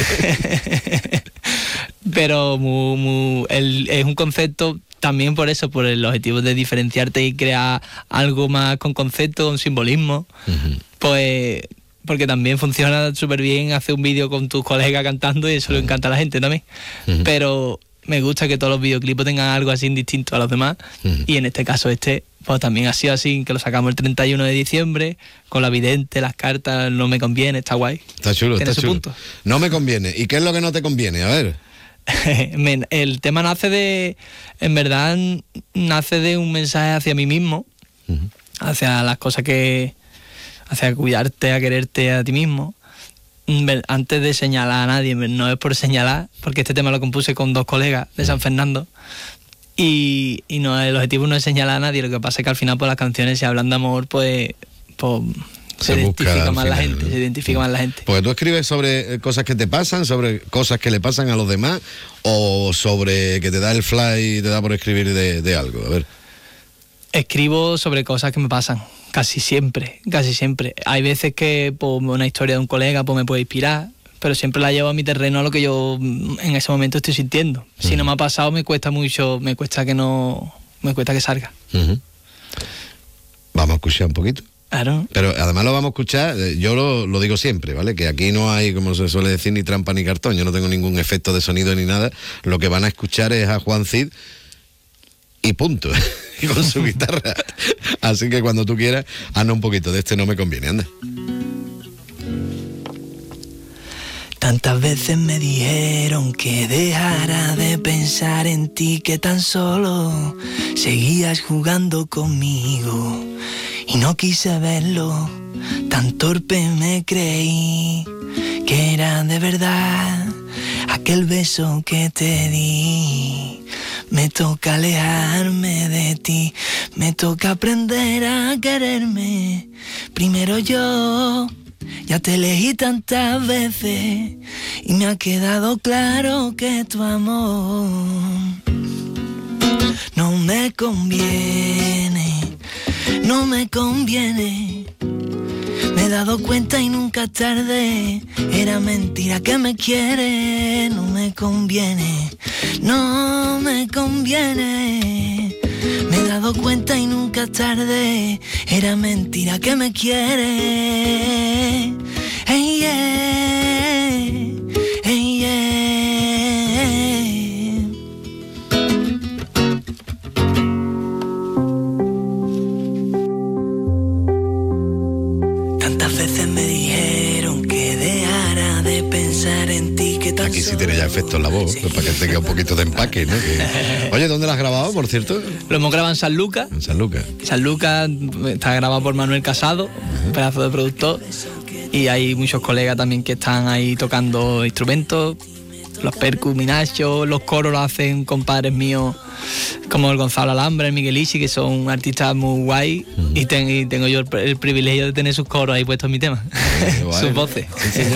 Speaker 18: Pero es un concepto también por eso, por el objetivo de diferenciarte y crear algo más con concepto, un simbolismo. Uh-huh. Pues... porque también funciona súper bien hacer un vídeo con tus colegas cantando y eso le encanta a la gente también. Uh-huh. Pero me gusta que todos los videoclipos tengan algo así distinto a los demás. Uh-huh. Y en este caso pues también ha sido así, que lo sacamos el 31 de diciembre, con la vidente, las cartas, no me conviene, está guay.
Speaker 4: Está chulo, está chulo. Punto. No me conviene. ¿Y qué es lo que no te conviene? A ver.
Speaker 18: El tema nace de un mensaje hacia mí mismo, uh-huh, hacia las cosas hacia cuidarte, a quererte a ti mismo, antes de señalar a nadie. No es por señalar, porque este tema lo compuse con 2 colegas de San Fernando, y no, el objetivo no es señalar a nadie. Lo que pasa es que al final, pues, las canciones, si hablan de amor, pues se identifica más la gente.
Speaker 4: Porque tú escribes sobre cosas que te pasan, sobre cosas que le pasan a los demás, o sobre que te da el fly y te da por escribir de algo. A ver.
Speaker 18: Escribo sobre cosas que me pasan, casi siempre. Hay veces que pues, una historia de un colega pues, me puede inspirar, pero siempre la llevo a mi terreno, a lo que yo en ese momento estoy sintiendo. Si no me ha pasado, me cuesta que salga.
Speaker 4: Vamos a escuchar un poquito.
Speaker 18: Claro.
Speaker 4: Pero además lo vamos a escuchar, yo lo digo siempre, ¿vale? Que aquí no hay, como se suele decir, ni trampa ni cartón. Yo no tengo ningún efecto de sonido ni nada. Lo que van a escuchar es a Juan Cid y punto. Y con su guitarra. Así que cuando tú quieras, haznos un poquito de este No me conviene, anda.
Speaker 7: Tantas veces me dijeron que dejara de pensar en ti, que tan solo seguías jugando conmigo y no quise verlo, tan torpe me creí que era de verdad aquel beso que te di. Me toca alejarme de ti, me toca aprender a quererme primero yo. Ya te elegí tantas veces y me ha quedado claro que tu amor no me conviene, no me conviene. Me he dado cuenta y nunca es tarde, era mentira que me quiere. No me conviene, no me conviene. Me he dado cuenta y nunca es tarde, era mentira que me quiere. Hey, yeah, hey, yeah. Tantas veces me dijeron que dejara de pensar en ti, que tan
Speaker 4: Aquí sí tiene ya efecto en la voz, pues para que tenga un poquito de empaque, ¿no? Oye, ¿dónde lo has grabado, por cierto?
Speaker 18: Lo hemos grabado en San Lucas.
Speaker 4: En San Lucas.
Speaker 18: San Lucas está grabado por Manuel Casado, un pedazo de productor. Y hay muchos colegas también que están ahí tocando instrumentos. Los percus, Minacho, los coros lo hacen compadres míos como el Gonzalo Alhambra, el Miguel Ishi, que son artistas muy guay. Y tengo yo el privilegio de tener sus coros ahí puestos en mi tema. Sus voces.
Speaker 4: Sí, señor.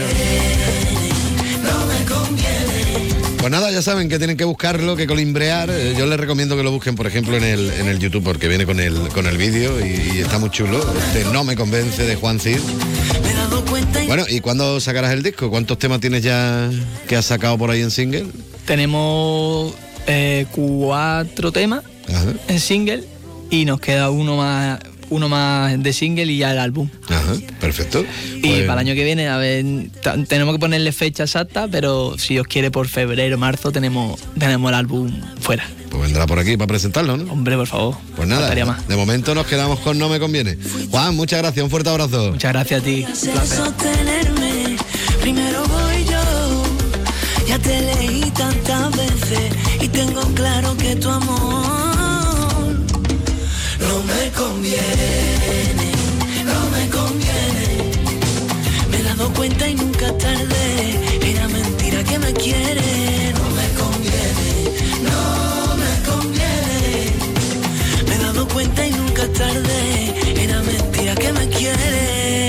Speaker 4: Pues nada, ya saben que tienen que buscarlo, que colimbrear. Yo les recomiendo que lo busquen, por ejemplo, en el YouTube, porque viene con el vídeo y está muy chulo. No me convence, de Juan Cid. Bueno, ¿y cuándo sacarás el disco? ¿Cuántos temas tienes ya que has sacado por ahí en single?
Speaker 18: Tenemos 4 temas en single y nos queda uno más de single y ya el álbum.
Speaker 4: Ajá, perfecto.
Speaker 18: Y para el año que viene, a ver, tenemos que ponerle fecha exacta, pero si Dios quiere por febrero, marzo tenemos el álbum fuera.
Speaker 4: Pues vendrá por aquí para presentarlo, ¿no?
Speaker 18: Hombre, por favor.
Speaker 4: Pues nada, de momento nos quedamos con No me conviene. Juan, muchas gracias, un fuerte abrazo.
Speaker 18: Muchas gracias a ti.
Speaker 7: Sostenerme, primero voy yo. Ya te leí tantas veces y tengo claro que tu amor no me conviene, no me conviene. Me he dado cuenta y nunca es tarde, era mentira que me quiere. No me conviene, no me conviene. Me he dado cuenta y nunca es tarde, era mentira que me quiere.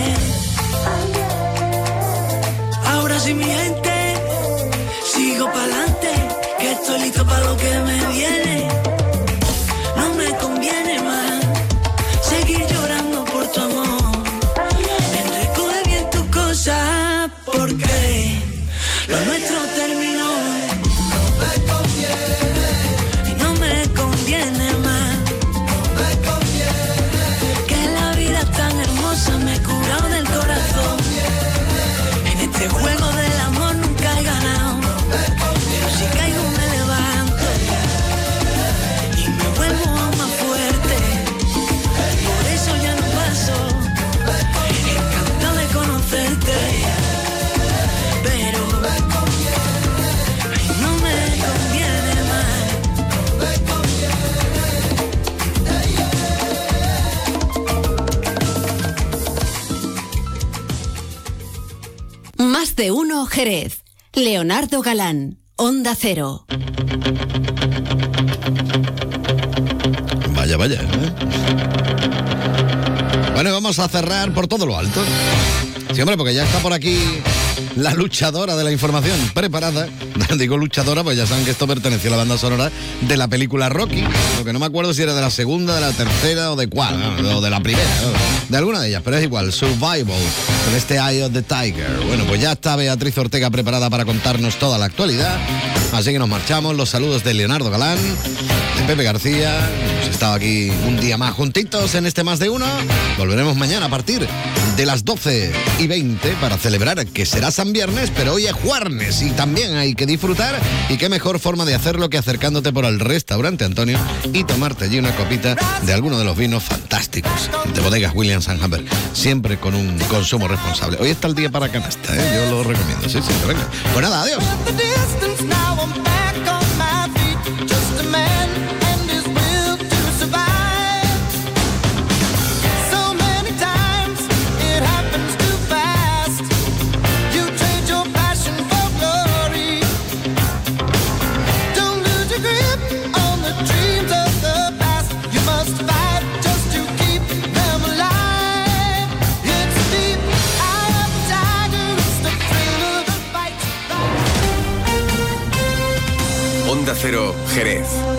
Speaker 7: Ahora sí, mi gente, sigo pa'lante, que estoy listo para lo que me viene. No me conviene más seguir llorando por tu amor. Recoge bien tus cosas, porque lo nuestro terminó. No me conviene, no me conviene más. No me conviene, que la vida es tan hermosa, me he curado del corazón. En este juego del amor nunca he ganado, pero si caigo me levanto y me vuelvo aún más fuerte. Por eso ya no paso, encantado de conocerte, pero ay, no me conviene más.
Speaker 2: Más de uno Jerez. Leonardo Galán, Onda Cero.
Speaker 4: Vaya, vaya, ¿eh? Bueno, y vamos a cerrar por todo lo alto. Sí, hombre, porque ya está por aquí la luchadora de la información preparada. Digo luchadora, pues ya saben que esto pertenecía a la banda sonora de la película Rocky. Lo que no me acuerdo si era de la segunda, de la tercera o de cuál, ¿no? O de la primera, ¿no? De alguna de ellas, pero es igual. Survival, con este Eye of the Tiger. Bueno, pues ya está Beatriz Ortega preparada para contarnos toda la actualidad. Así que nos marchamos. Los saludos de Leonardo Galán, de Pepe García. Hemos estado aquí un día más juntitos en este Más de Uno. Volveremos mañana a partir de las 12:20 para celebrar que será San Viernes, pero hoy es Juarnes y también hay que disfrutar. Y qué mejor forma de hacerlo que acercándote por el restaurante Antonio y tomarte allí una copita de alguno de los vinos fantásticos de bodegas Williams & Humber, siempre con un consumo responsable. Hoy está el día para canasta, yo lo recomiendo. Sí, venga. Pues nada, adiós.
Speaker 3: Onda Cero, Jerez.